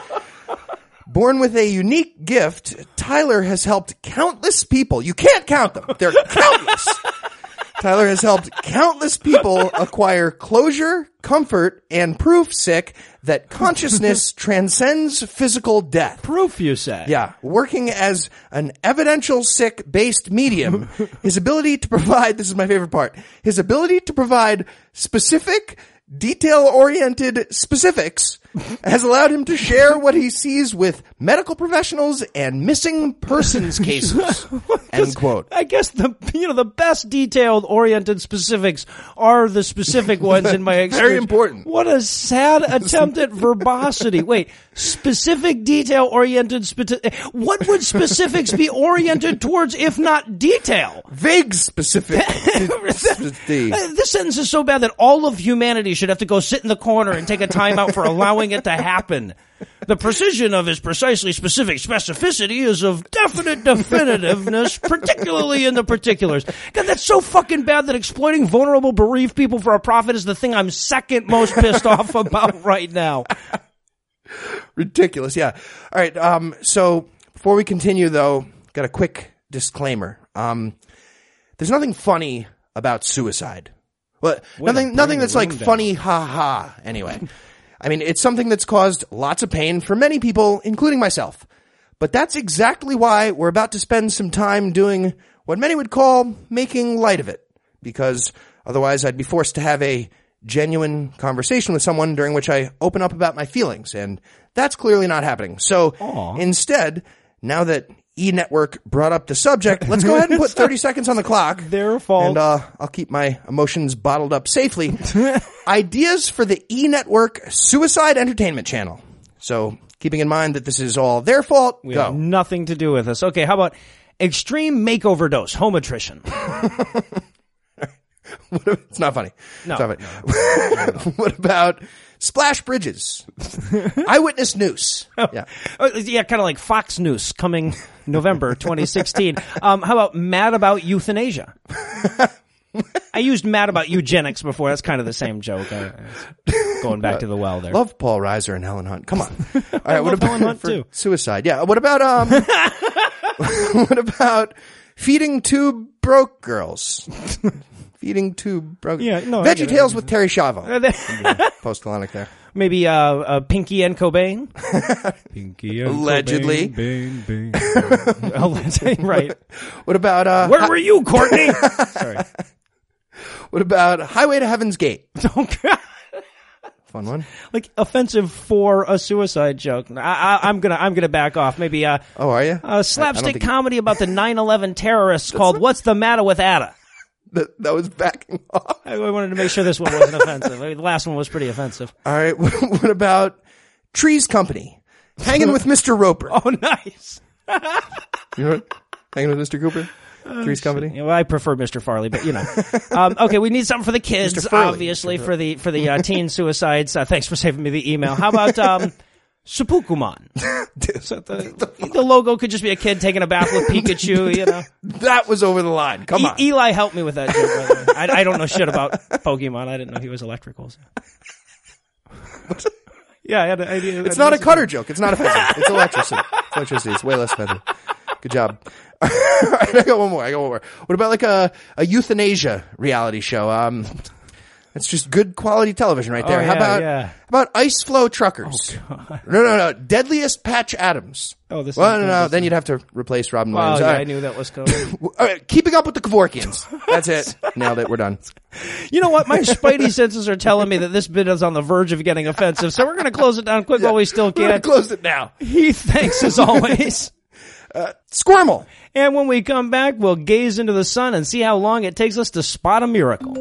Born with a unique gift, Tyler has helped countless people. You can't count them. They're countless. Tyler has helped countless people acquire closure, comfort, and proof, sick, that consciousness transcends physical death. Proof, you say? Yeah. Working as an evidential sick-based medium, his ability to provide, this is my favorite part, his ability to provide specific, detail-oriented specifics has allowed him to share what he sees with medical professionals and missing persons cases. End quote. I guess the best detailed-oriented specifics are the specific ones in my experience. Very important. What a sad attempt at verbosity. Wait, specific, detail-oriented, what would specifics be oriented towards if not detail? Vague specific. This sentence is so bad that all of humanity should have to go sit in the corner and take a time out for allowing it to happen. The precision of his precisely specific specificity is of definite definitiveness, particularly in the particulars. God, that's so fucking bad that exploiting vulnerable, bereaved people for a profit is the thing I'm second most pissed off about right now. Ridiculous, yeah. All right, so before we continue, though, got a quick disclaimer. There's nothing funny about suicide. Well, nothing that's like funny, ha-ha, anyway. I mean, it's something that's caused lots of pain for many people, including myself. But that's exactly why we're about to spend some time doing what many would call making light of it. Because otherwise I'd be forced to have a genuine conversation with someone during which I open up about my feelings. And that's clearly not happening. So instead, now that E! Network brought up the subject, let's go ahead and put 30 seconds on the clock. Their fault. And I'll keep my emotions bottled up safely. Ideas for the E! Network Suicide Entertainment Channel. So, keeping in mind that this is all their fault, we have nothing to do with this. Okay, how about extreme makeover dose, home attrition? It's not funny. No. It's not funny. No. What about splash bridges? Eyewitness News. Yeah, kind of like Fox News coming November 2016. How about Mad About Euthanasia? I used Mad About Eugenics before. That's kind of the same joke. Going back to the well there. Love Paul Reiser and Helen Hunt. Come on. All right, what about Helen Hunt too? Suicide. Yeah. What about what about feeding two broke girls? Feeding two broke. Yeah, no. Veggie Tales with Terry Schiavo. Post-colonic there. Maybe Pinky and Cobain. Pinky and allegedly. Cobain, allegedly, right. What about where were you, Courtney? Sorry. What about Highway to Heaven's Gate? Fun one. Like offensive for a suicide joke. I'm gonna back off. Maybe oh, are you? Slapstick comedy about the 9/11 terrorists called "What's the Matter with Ada?" That was backing off. I wanted to make sure this one wasn't offensive. I mean, the last one was pretty offensive. All right. What about Trees Company? Hanging with Mr. Roper. Oh, nice. You know what? Hanging with Mr. Cooper? Three's Company? Well, I prefer Mr. Farley, but you know. Okay, we need something for the kids, obviously, for the teen suicides. Thanks for saving me the email. How about Seppukuman? So the logo could just be a kid taking a bath with Pikachu, you know. That was over the line. Come on. Eli helped me with that joke, by the way. I don't know shit about Pokemon. I didn't know he was electrical. So. Yeah, I had an idea. It's not a cutter joke. It's not offensive. It's electricity. It's way less offensive. Good job. All right, I got one more. What about like a euthanasia reality show? It's just good quality television right there. Oh, How about Ice Flow Truckers? Oh, God. No. Deadliest Patch Adams. Oh, this. Well, no. Then you'd have to replace Robin Williams. Yeah, All right. I knew that was coming. All right, Keeping Up with the Kevorkians. That's it. Nailed it. We're done. You know what? My spidey senses are telling me that this bit is on the verge of getting offensive, so we're going to close it down quick while we still can. We're going to close it now. Heath, thanks as always. Squirmel. And when we come back, we'll gaze into the sun and see how long it takes us to spot a miracle.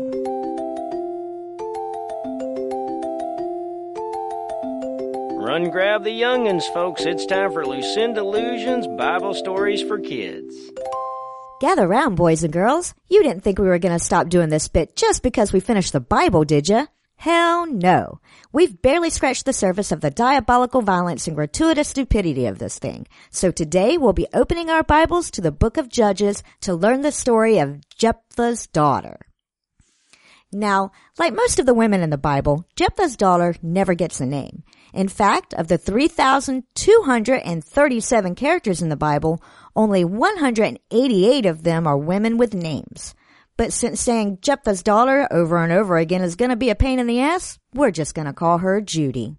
Run grab the young'uns, folks. It's time for Lucinda Illusions Bible Stories for Kids. Gather round, boys and girls. You didn't think we were going to stop doing this bit just because we finished the Bible, did you? Hell no. We've barely scratched the surface of the diabolical violence and gratuitous stupidity of this thing. So today we'll be opening our Bibles to the book of Judges to learn the story of Jephthah's daughter. Now, like most of the women in the Bible, Jephthah's daughter never gets a name. In fact, of the 3,237 characters in the Bible, only 188 of them are women with names. But since saying Jephthah's daughter over and over again is going to be a pain in the ass, we're just going to call her Judy.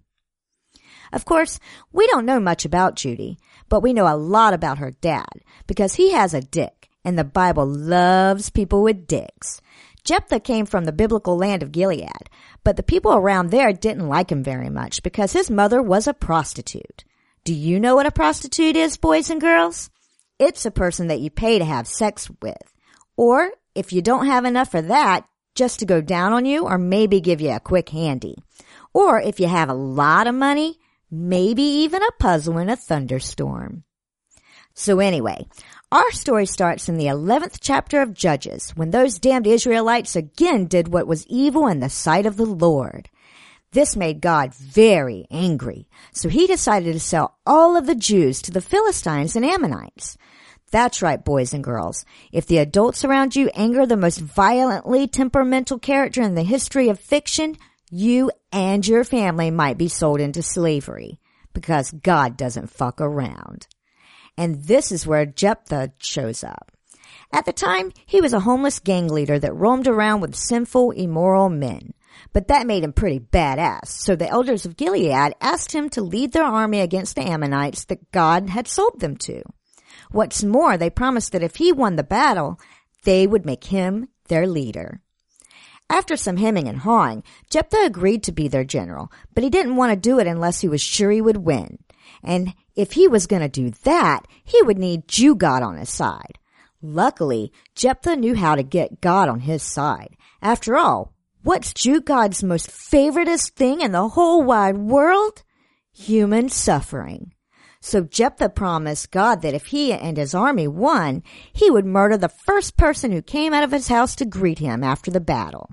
Of course, we don't know much about Judy, but we know a lot about her dad because he has a dick, and the Bible loves people with dicks. Jephthah came from the biblical land of Gilead, but the people around there didn't like him very much because his mother was a prostitute. Do you know what a prostitute is, boys and girls? It's a person that you pay to have sex with. Or, if you don't have enough for that, just to go down on you or maybe give you a quick handy. Or if you have a lot of money, maybe even a puzzle in a thunderstorm. So anyway, our story starts in the 11th chapter of Judges, when those damned Israelites again did what was evil in the sight of the Lord. This made God very angry, so he decided to sell all of the Jews to the Philistines and Ammonites. That's right, boys and girls. If the adults around you anger the most violently temperamental character in the history of fiction, you and your family might be sold into slavery, because God doesn't fuck around. And this is where Jephthah shows up. At the time, he was a homeless gang leader that roamed around with sinful, immoral men. But that made him pretty badass, so the elders of Gilead asked him to lead their army against the Ammonites that God had sold them to. What's more, they promised that if he won the battle, they would make him their leader. After some hemming and hawing, Jephthah agreed to be their general, but he didn't want to do it unless he was sure he would win. And if he was going to do that, he would need Jew God on his side. Luckily, Jephthah knew how to get God on his side. After all, what's Jew God's most favoritist thing in the whole wide world? Human suffering. So Jephthah promised God that if he and his army won, he would murder the first person who came out of his house to greet him after the battle.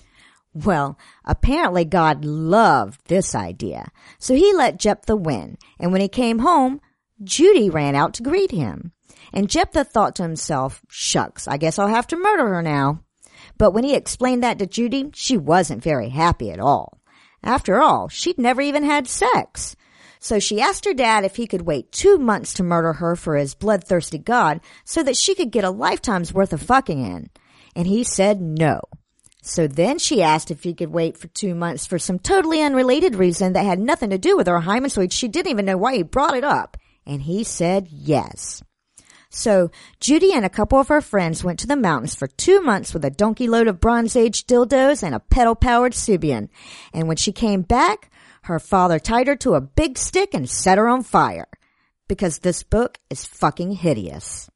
Well, apparently God loved this idea, so he let Jephthah win, and when he came home, Judy ran out to greet him. And Jephthah thought to himself, shucks, I guess I'll have to murder her now. But when he explained that to Judy, she wasn't very happy at all. After all, she'd never even had sex. So she asked her dad if he could wait 2 months to murder her for his bloodthirsty God so that she could get a lifetime's worth of fucking in. And he said no. So then she asked if he could wait for 2 months for some totally unrelated reason that had nothing to do with her hymen, so she didn't even know why he brought it up. And he said yes. So Judy and a couple of her friends went to the mountains for 2 months with a donkey load of Bronze Age dildos and a pedal-powered Sybian. And when she came back, her father tied her to a big stick and set her on fire. Because this book is fucking hideous.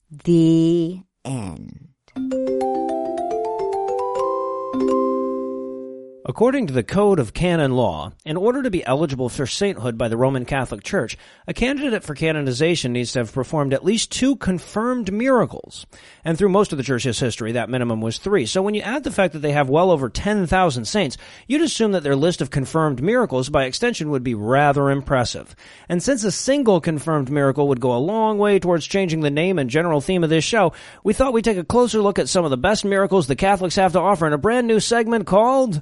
The end. According to the Code of Canon Law, in order to be eligible for sainthood by the Roman Catholic Church, a candidate for canonization needs to have performed at least 2 confirmed miracles. And through most of the Church's history, that minimum was 3. So when you add the fact that they have well over 10,000 saints, you'd assume that their list of confirmed miracles, by extension, would be rather impressive. And since a single confirmed miracle would go a long way towards changing the name and general theme of this show, we thought we'd take a closer look at some of the best miracles the Catholics have to offer in a brand new segment called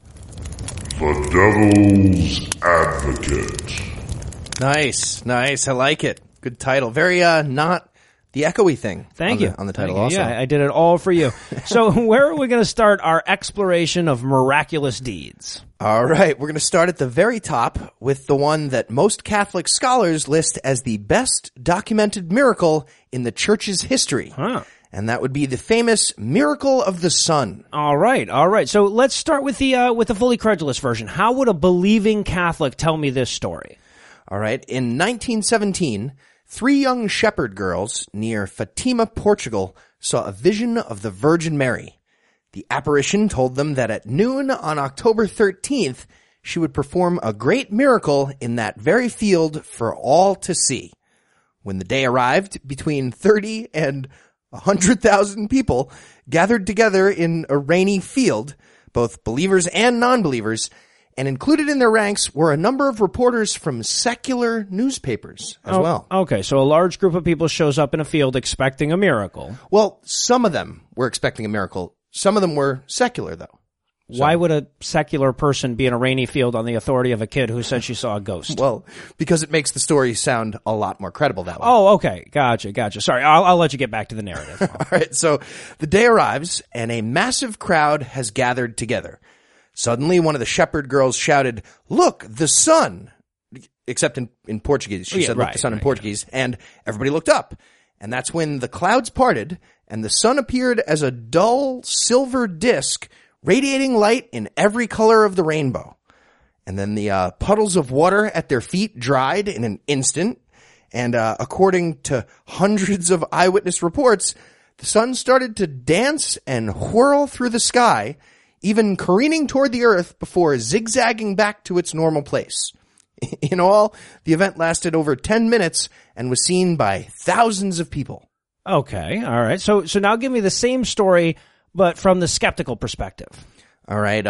The Devil's Advocate. Nice. I like it. Good title. Very, not the echoey thing. Thank you. On the title Thank you. also. Yeah, I did it all for you. So where are we going to start our exploration of miraculous deeds? All right. We're going to start at the very top with the one that most Catholic scholars list as the best documented miracle in the Church's history. Huh. And that would be the famous miracle of the sun. All right. So let's start with the fully credulous version. How would a believing Catholic tell me this story? All right. In 1917, 3 young shepherd girls near Fatima, Portugal, saw a vision of the Virgin Mary. The apparition told them that at noon on October 13th, she would perform a great miracle in that very field for all to see. When the day arrived, between 30 and 100,000 people gathered together in a rainy field, both believers and non-believers, and included in their ranks were a number of reporters from secular newspapers as well. Okay, so a large group of people shows up in a field expecting a miracle. Well, some of them were expecting a miracle. Some of them were secular, though. Why would a secular person be in a rainy field on the authority of a kid who said she saw a ghost? Well, because it makes the story sound a lot more credible that way. Oh, okay. Gotcha. Sorry, I'll let you get back to the narrative. All right, so the day arrives, and a massive crowd has gathered together. Suddenly, one of the shepherd girls shouted, "Look, the sun!" Except in Portuguese. She said, "Look, the sun" in Portuguese. And everybody looked up. And that's when the clouds parted, and the sun appeared as a dull silver disc radiating light in every color of the rainbow. And then the puddles of water at their feet dried in an instant. And according to hundreds of eyewitness reports, the sun started to dance and whirl through the sky, even careening toward the earth before zigzagging back to its normal place. In all, the event lasted over 10 minutes and was seen by thousands of people. Okay, all right. So now give me the same story, but from the skeptical perspective. All right.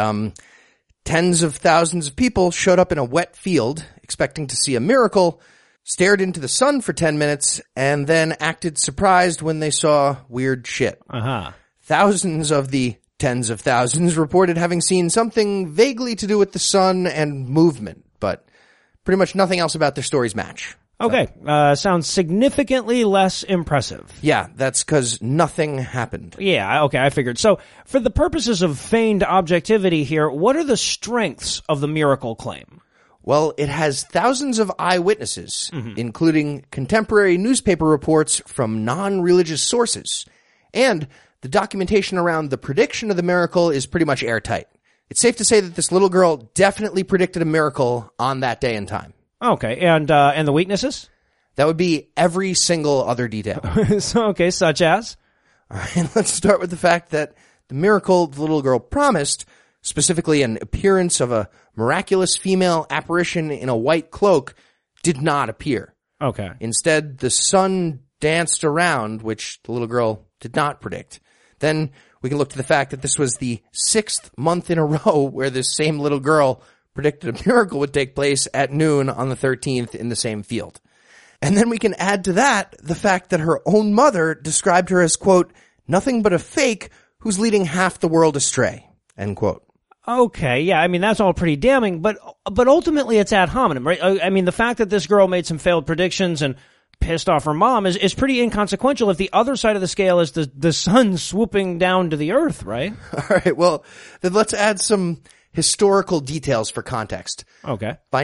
Tens of thousands of people showed up in a wet field expecting to see a miracle, stared into the sun for 10 minutes, and then acted surprised when they saw weird shit. Thousands of the tens of thousands reported having seen something vaguely to do with the sun and movement, but pretty much nothing else about their stories match. Okay, sounds significantly less impressive. Yeah, that's because nothing happened. Yeah, okay, I figured. So, for the purposes of feigned objectivity here, what are the strengths of the miracle claim? Well, it has thousands of eyewitnesses, including contemporary newspaper reports from non-religious sources. And the documentation around the prediction of the miracle is pretty much airtight. It's safe to say that this little girl definitely predicted a miracle on that day and time. Okay, and the weaknesses? That would be every single other detail. Okay, such as? All right, let's start with the fact that the miracle the little girl promised, specifically an appearance of a miraculous female apparition in a white cloak, did not appear. Okay. Instead, the sun danced around, which the little girl did not predict. Then we can look to the fact that this was the 6th month in a row where this same little girl predicted a miracle would take place at noon on the 13th in the same field. And then we can add to that the fact that her own mother described her as, quote, nothing but a fake who's leading half the world astray, end quote. Okay, yeah, I mean, that's all pretty damning, but ultimately it's ad hominem, right? I mean, the fact that this girl made some failed predictions and pissed off her mom is pretty inconsequential if the other side of the scale is the sun swooping down to the earth, right? All right, well, then let's add some historical details for context. Okay. By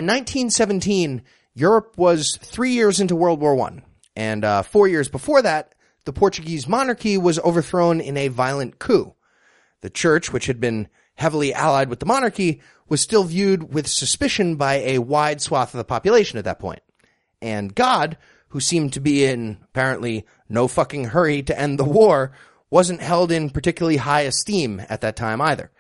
1917, Europe was 3 years into World War I, and 4 years before that, the Portuguese monarchy was overthrown in a violent coup. The church, which had been heavily allied with the monarchy, was still viewed with suspicion by a wide swath of the population at that point. And God, who seemed to be in apparently no fucking hurry to end the war, wasn't held in particularly high esteem at that time either.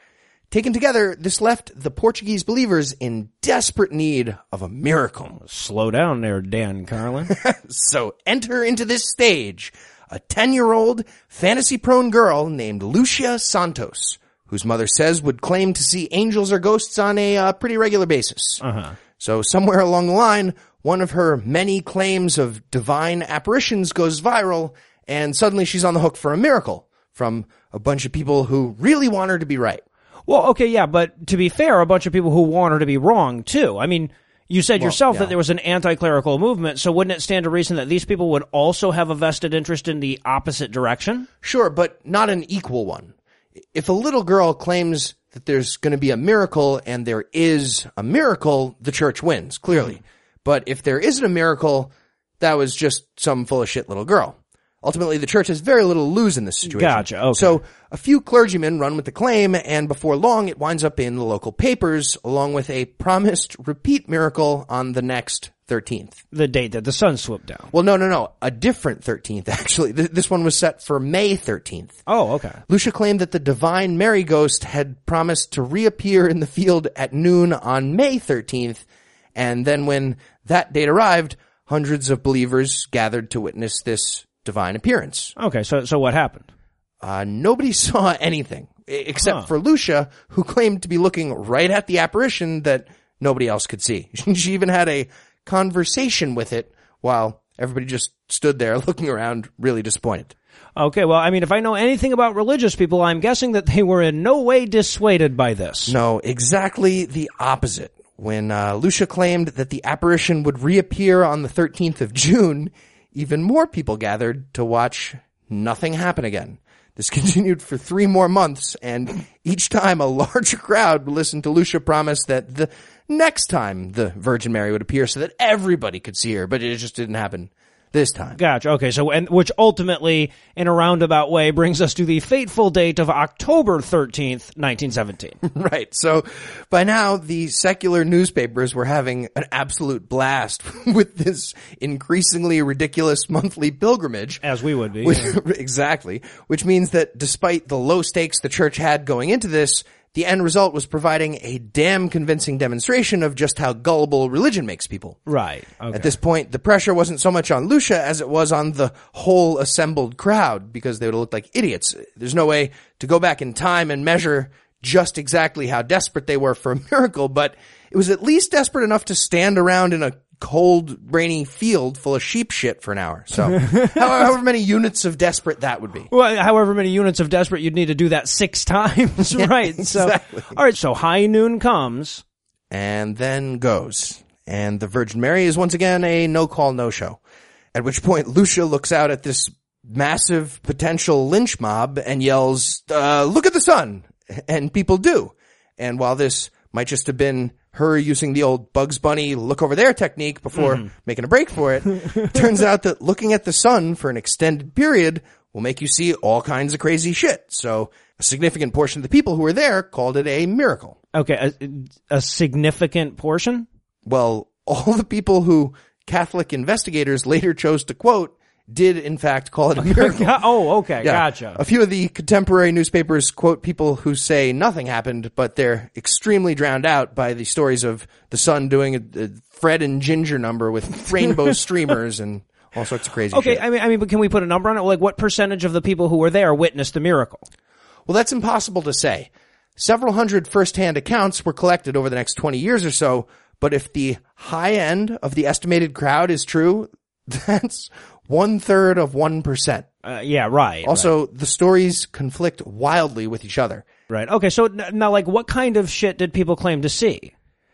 Taken together, this left the Portuguese believers in desperate need of a miracle. Slow down there, Dan Carlin. So enter into this stage a 10-year-old, fantasy-prone girl named Lucia Santos, whose mother says would claim to see angels or ghosts on a pretty regular basis. So somewhere along the line, one of her many claims of divine apparitions goes viral, and suddenly she's on the hook for a miracle from a bunch of people who really want her to be right. Well, okay, yeah, but to be fair, a bunch of people who want her to be wrong, too. I mean, you said yourself that there was an anti-clerical movement, so wouldn't it stand to reason that these people would also have a vested interest in the opposite direction? Sure, but not an equal one. If a little girl claims that there's going to be a miracle and there is a miracle, the church wins, clearly. But if there isn't a miracle, that was just some full of shit little girl. Ultimately, the church has very little to lose in this situation. Gotcha, okay. So a few clergymen run with the claim, and before long, it winds up in the local papers, along with a promised repeat miracle on the next 13th. The date that the sun swooped down. Well, no. A different 13th, actually. This one was set for May 13th. Oh, okay. Lucia claimed that the Divine Mary Ghost had promised to reappear in the field at noon on May 13th, and then when that date arrived, hundreds of believers gathered to witness this divine appearance. Okay, so what happened? Nobody saw anything, except for Lucia, who claimed to be looking right at the apparition that nobody else could see. She even had a conversation with it while everybody just stood there looking around really disappointed. Okay, well, I mean, if I know anything about religious people, I'm guessing that they were in no way dissuaded by this. No, exactly the opposite. When Lucia claimed that the apparition would reappear on the 13th of June, even more people gathered to watch nothing happen again. This continued for 3 more months, and each time a larger crowd would listen to Lucia promise that the next time the Virgin Mary would appear so that everybody could see her, but it just didn't happen this time. Gotcha. Okay, so which ultimately, in a roundabout way, brings us to the fateful date of October 13th, 1917. Right. So by now, the secular newspapers were having an absolute blast with this increasingly ridiculous monthly pilgrimage. As we would be. Exactly. Which means that despite the low stakes the church had going into this, the end result was providing a damn convincing demonstration of just how gullible religion makes people. Right. Okay. At this point, the pressure wasn't so much on Lucia as it was on the whole assembled crowd, because they would have looked like idiots. There's no way to go back in time and measure just exactly how desperate they were for a miracle, but it was at least desperate enough to stand around in a cold, rainy field full of sheep shit for an hour. So however many units of desperate that would be. Well, however many units of desperate, you'd need to do that 6 times, right? Exactly. So, all right, so high noon comes. And then goes. And the Virgin Mary is once again a no-call, no-show. At which point, Lucia looks out at this massive potential lynch mob and yells, look at the sun! And people do. And while this might just have been her using the old Bugs Bunny look over there technique before making a break for it, turns out that looking at the sun for an extended period will make you see all kinds of crazy shit. So a significant portion of the people who were there called it a miracle. Okay, a significant portion? Well, all the people who Catholic investigators later chose to quote did in fact call it a miracle. Oh, okay, yeah. Gotcha. A few of the contemporary newspapers quote people who say nothing happened, but they're extremely drowned out by the stories of the sun doing a Fred and Ginger number with rainbow streamers and all sorts of crazy shit. Okay, I mean, but can we put a number on it? Like, what percentage of the people who were there witnessed the miracle? Well, that's impossible to say. Several hundred first-hand accounts were collected over the next 20 years or so, but if the high end of the estimated crowd is true, that's 1/3 of 1%. Yeah, right. Also, the stories conflict wildly with each other. Right. Okay, so now, like, what kind of shit did people claim to see?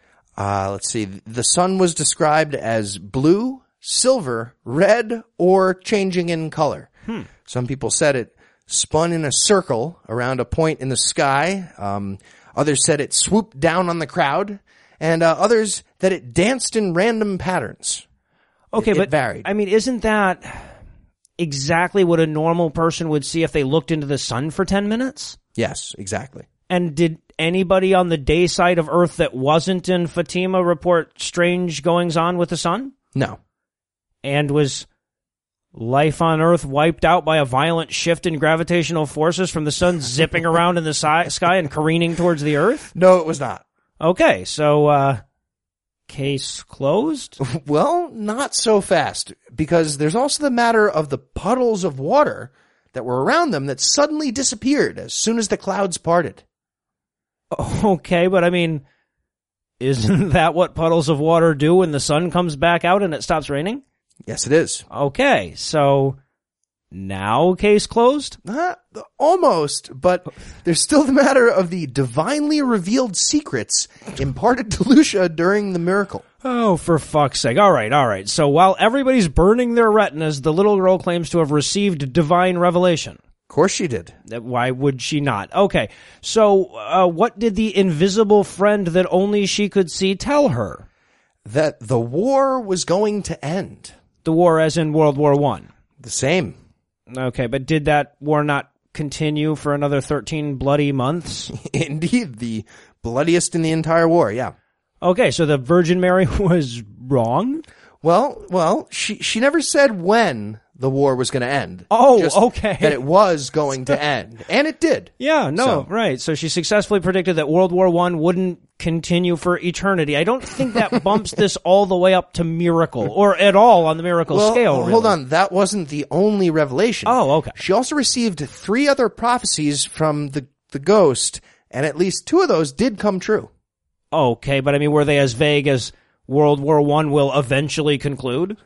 Let's see. The sun was described as blue, silver, red, or changing in color. Some people said it spun in a circle around a point in the sky. Others said it swooped down on the crowd. And others that it danced in random patterns. Okay, it but varied. I mean, isn't that exactly what a normal person would see if they looked into the sun for 10 minutes? Yes, exactly. And did anybody on the day side of Earth that wasn't in Fatima report strange goings-on with the sun? No. And was life on Earth wiped out by a violent shift in gravitational forces from the sun zipping around in the sky and careening towards the Earth? No, it was not. Okay, so, case closed? Well, not so fast, because there's also the matter of the puddles of water that were around them that suddenly disappeared as soon as the clouds parted. Okay, but I mean, isn't that what puddles of water do when the sun comes back out and it stops raining? Yes, it is. Okay, so now case closed? Almost, but there's still the matter of the divinely revealed secrets imparted to Lucia during the miracle. Oh, for fuck's sake. All right. So while everybody's burning their retinas, the little girl claims to have received divine revelation. Of course she did. Why would she not? Okay, so what did the invisible friend that only she could see tell her? That the war was going to end. The war as in World War I? The same. Okay, but did that war not continue for another 13 bloody months? Indeed, the bloodiest in the entire war, yeah. Okay, so the Virgin Mary was wrong? Well, she never said when the war was going to end. Oh, just okay. That it was going to end. And it did. Yeah, no, right. So she successfully predicted that World War I wouldn't continue for eternity. I don't think that bumps this all the way up to miracle, or at all on the miracle scale, really. Hold on. That wasn't the only revelation. Oh, okay. She also received 3 other prophecies from the ghost, and at least 2 of those did come true. Okay, but I mean, were they as vague as World War I will eventually conclude?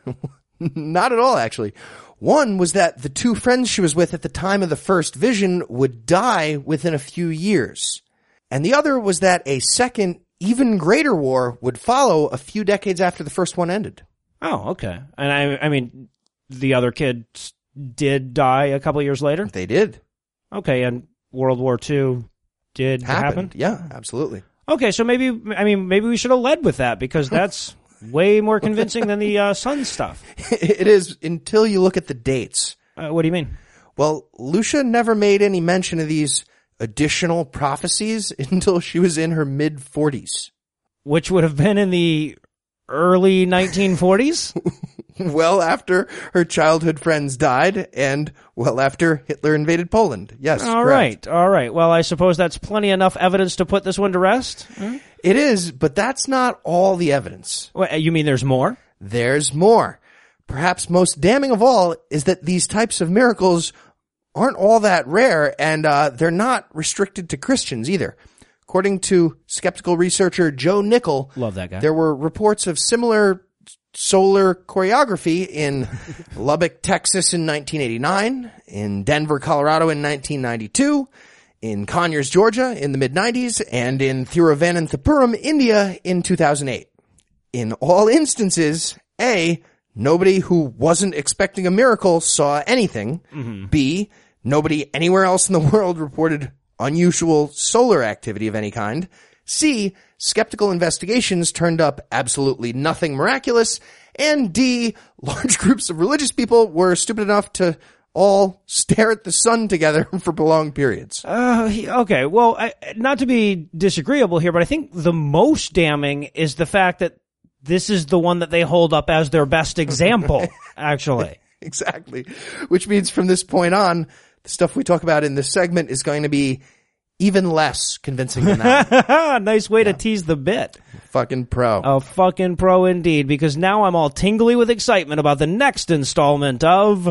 Not at all, actually. One was that the 2 friends she was with at the time of the first vision would die within a few years. And the other was that a second, even greater war would follow a few decades after the first one ended. Oh, okay. And I mean, the other kids did die a couple of years later? They did. Okay, and World War II did happen? Yeah, absolutely. Okay, so maybe we should have led with that, because that's way more convincing than the sun stuff. It is, until you look at the dates. What do you mean? Well, Lucia never made any mention of these additional prophecies until she was in her mid-40s. Which would have been in the early 1940s? Well after her childhood friends died, and well after Hitler invaded Poland. Yes, all correct. right. Well, I suppose that's plenty enough evidence to put this one to rest? It is, but that's not all the evidence. Wait, you mean there's more? There's more. Perhaps most damning of all is that these types of miracles aren't all that rare, and they're not restricted to Christians either. According to skeptical researcher Joe Nickel, love that guy, there were reports of similar solar choreography in Lubbock, Texas in 1989, in Denver, Colorado in 1992, in Conyers, Georgia in the mid-90s, and in Thiruvananthapuram, India in 2008. In all instances, A, nobody who wasn't expecting a miracle saw anything. Mm-hmm. B, nobody anywhere else in the world reported unusual solar activity of any kind. C, skeptical investigations turned up absolutely nothing miraculous. And D, large groups of religious people were stupid enough to all stare at the sun together for prolonged periods. Okay, well, not to be disagreeable here, but I think the most damning is the fact that this is the one that they hold up as their best example, actually. Exactly. Which means from this point on, the stuff we talk about in this segment is going to be even less convincing than that. Nice way to tease the bit. Fucking pro. A fucking pro indeed, because now I'm all tingly with excitement about the next installment of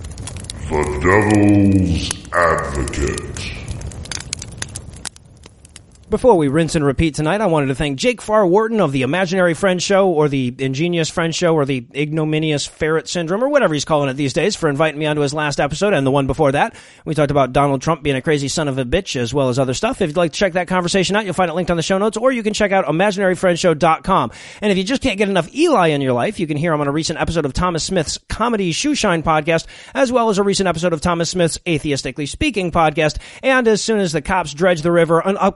The Devil's Advocate. Before we rinse and repeat tonight, I wanted to thank Jake Farr-Wharton of the Imaginary Friend Show, or the Ingenious Friend Show, or the Ignominious Ferret Syndrome, or whatever he's calling it these days, for inviting me onto his last episode and the one before that. We talked about Donald Trump being a crazy son of a bitch, as well as other stuff. If you'd like to check that conversation out, you'll find it linked on the show notes, or you can check out imaginaryfriendshow.com. And if you just can't get enough Eli in your life, you can hear him on a recent episode of Thomas Smith's Comedy Shoeshine podcast, as well as a recent episode of Thomas Smith's Atheistically Speaking podcast. And as soon as the cops dredge the river, an upcoming season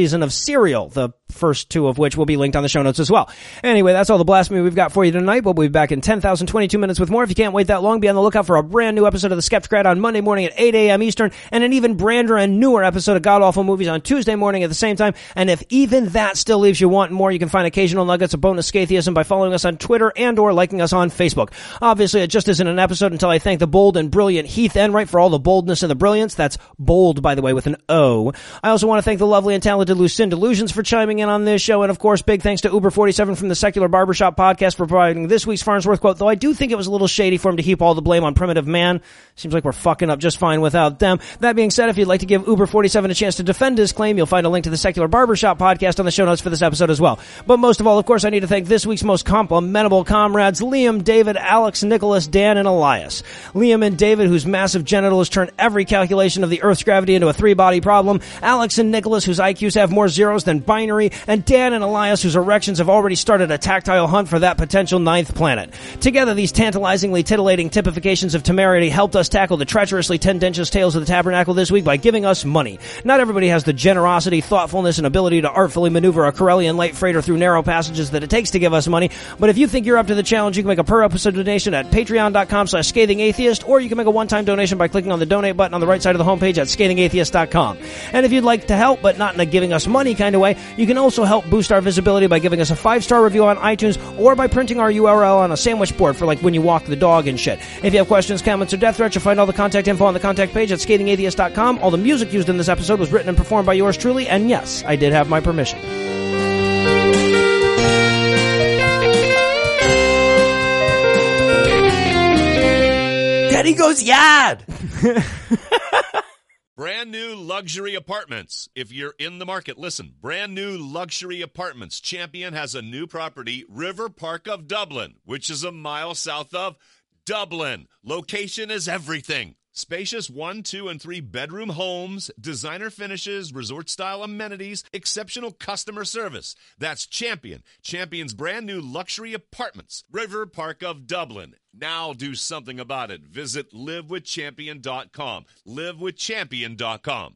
season of Serial, the first 2 of which will be linked on the show notes as well. Anyway, that's all the blasphemy we've got for you tonight. We'll be back in 10,022 minutes with more. If you can't wait that long, be on the lookout for a brand new episode of The Skeptocrat on Monday morning at 8 a.m. Eastern, and an even brander and newer episode of God Awful Movies on Tuesday morning at the same time. And if even that still leaves you wanting more, you can find occasional nuggets of bonus scatheism by following us on Twitter and or liking us on Facebook. Obviously, it just isn't an episode until I thank the bold and brilliant Heath Enright for all the boldness and the brilliance. That's bold, by the way, with an O. I also want to thank the lovely and talented Lucinda Illusions for chiming in on this show. And of course, big thanks to Uber47 from the Secular Barbershop Podcast for providing this week's Farnsworth quote, though I do think it was a little shady for him to heap all the blame on Primitive Man. Seems like we're fucking up just fine without them. That being said, if you'd like to give Uber47 a chance to defend his claim, you'll find a link to the Secular Barbershop Podcast on the show notes for this episode as well. But most of all, of course, I need to thank this week's most complimentable comrades, Liam, David, Alex, Nicholas, Dan, and Elias. Liam and David, whose massive genitals turn every calculation of the Earth's gravity into a 3-body problem. Alex and Nicholas, whose IQs have more zeros than binary. And Dan and Elias, whose erections have already started a tactile hunt for that potential 9th planet. Together, these tantalizingly titillating typifications of temerity helped us tackle the treacherously tendentious tales of the tabernacle this week by giving us money. Not everybody has the generosity, thoughtfulness, and ability to artfully maneuver a Corellian light freighter through narrow passages that it takes to give us money, but if you think you're up to the challenge, you can make a per-episode donation at patreon.com/scathingatheist, or you can make a one-time donation by clicking on the donate button on the right side of the homepage at scathingatheist.com. And if you'd like to help, but not in a giving us money kind of way, you can also help boost our visibility by giving us a 5-star review on iTunes, or by printing our URL on a sandwich board for like when you walk the dog and shit. If you have questions, comments, or death threats, you'll find all the contact info on the contact page at scathingatheist.com. All the music used in this episode was written and performed by yours truly, and yes, I did have my permission. Daddy goes yad! Brand new luxury apartments. If you're in the market, listen. Brand new luxury apartments. Champion has a new property, River Park of Dublin, which is a mile south of Dublin. Location is everything. Spacious 1, 2, and 3 bedroom homes, designer finishes, resort-style amenities, exceptional customer service. That's Champion. Champion's brand new luxury apartments, River Park of Dublin. Now do something about it. Visit livewithchampion.com. Livewithchampion.com.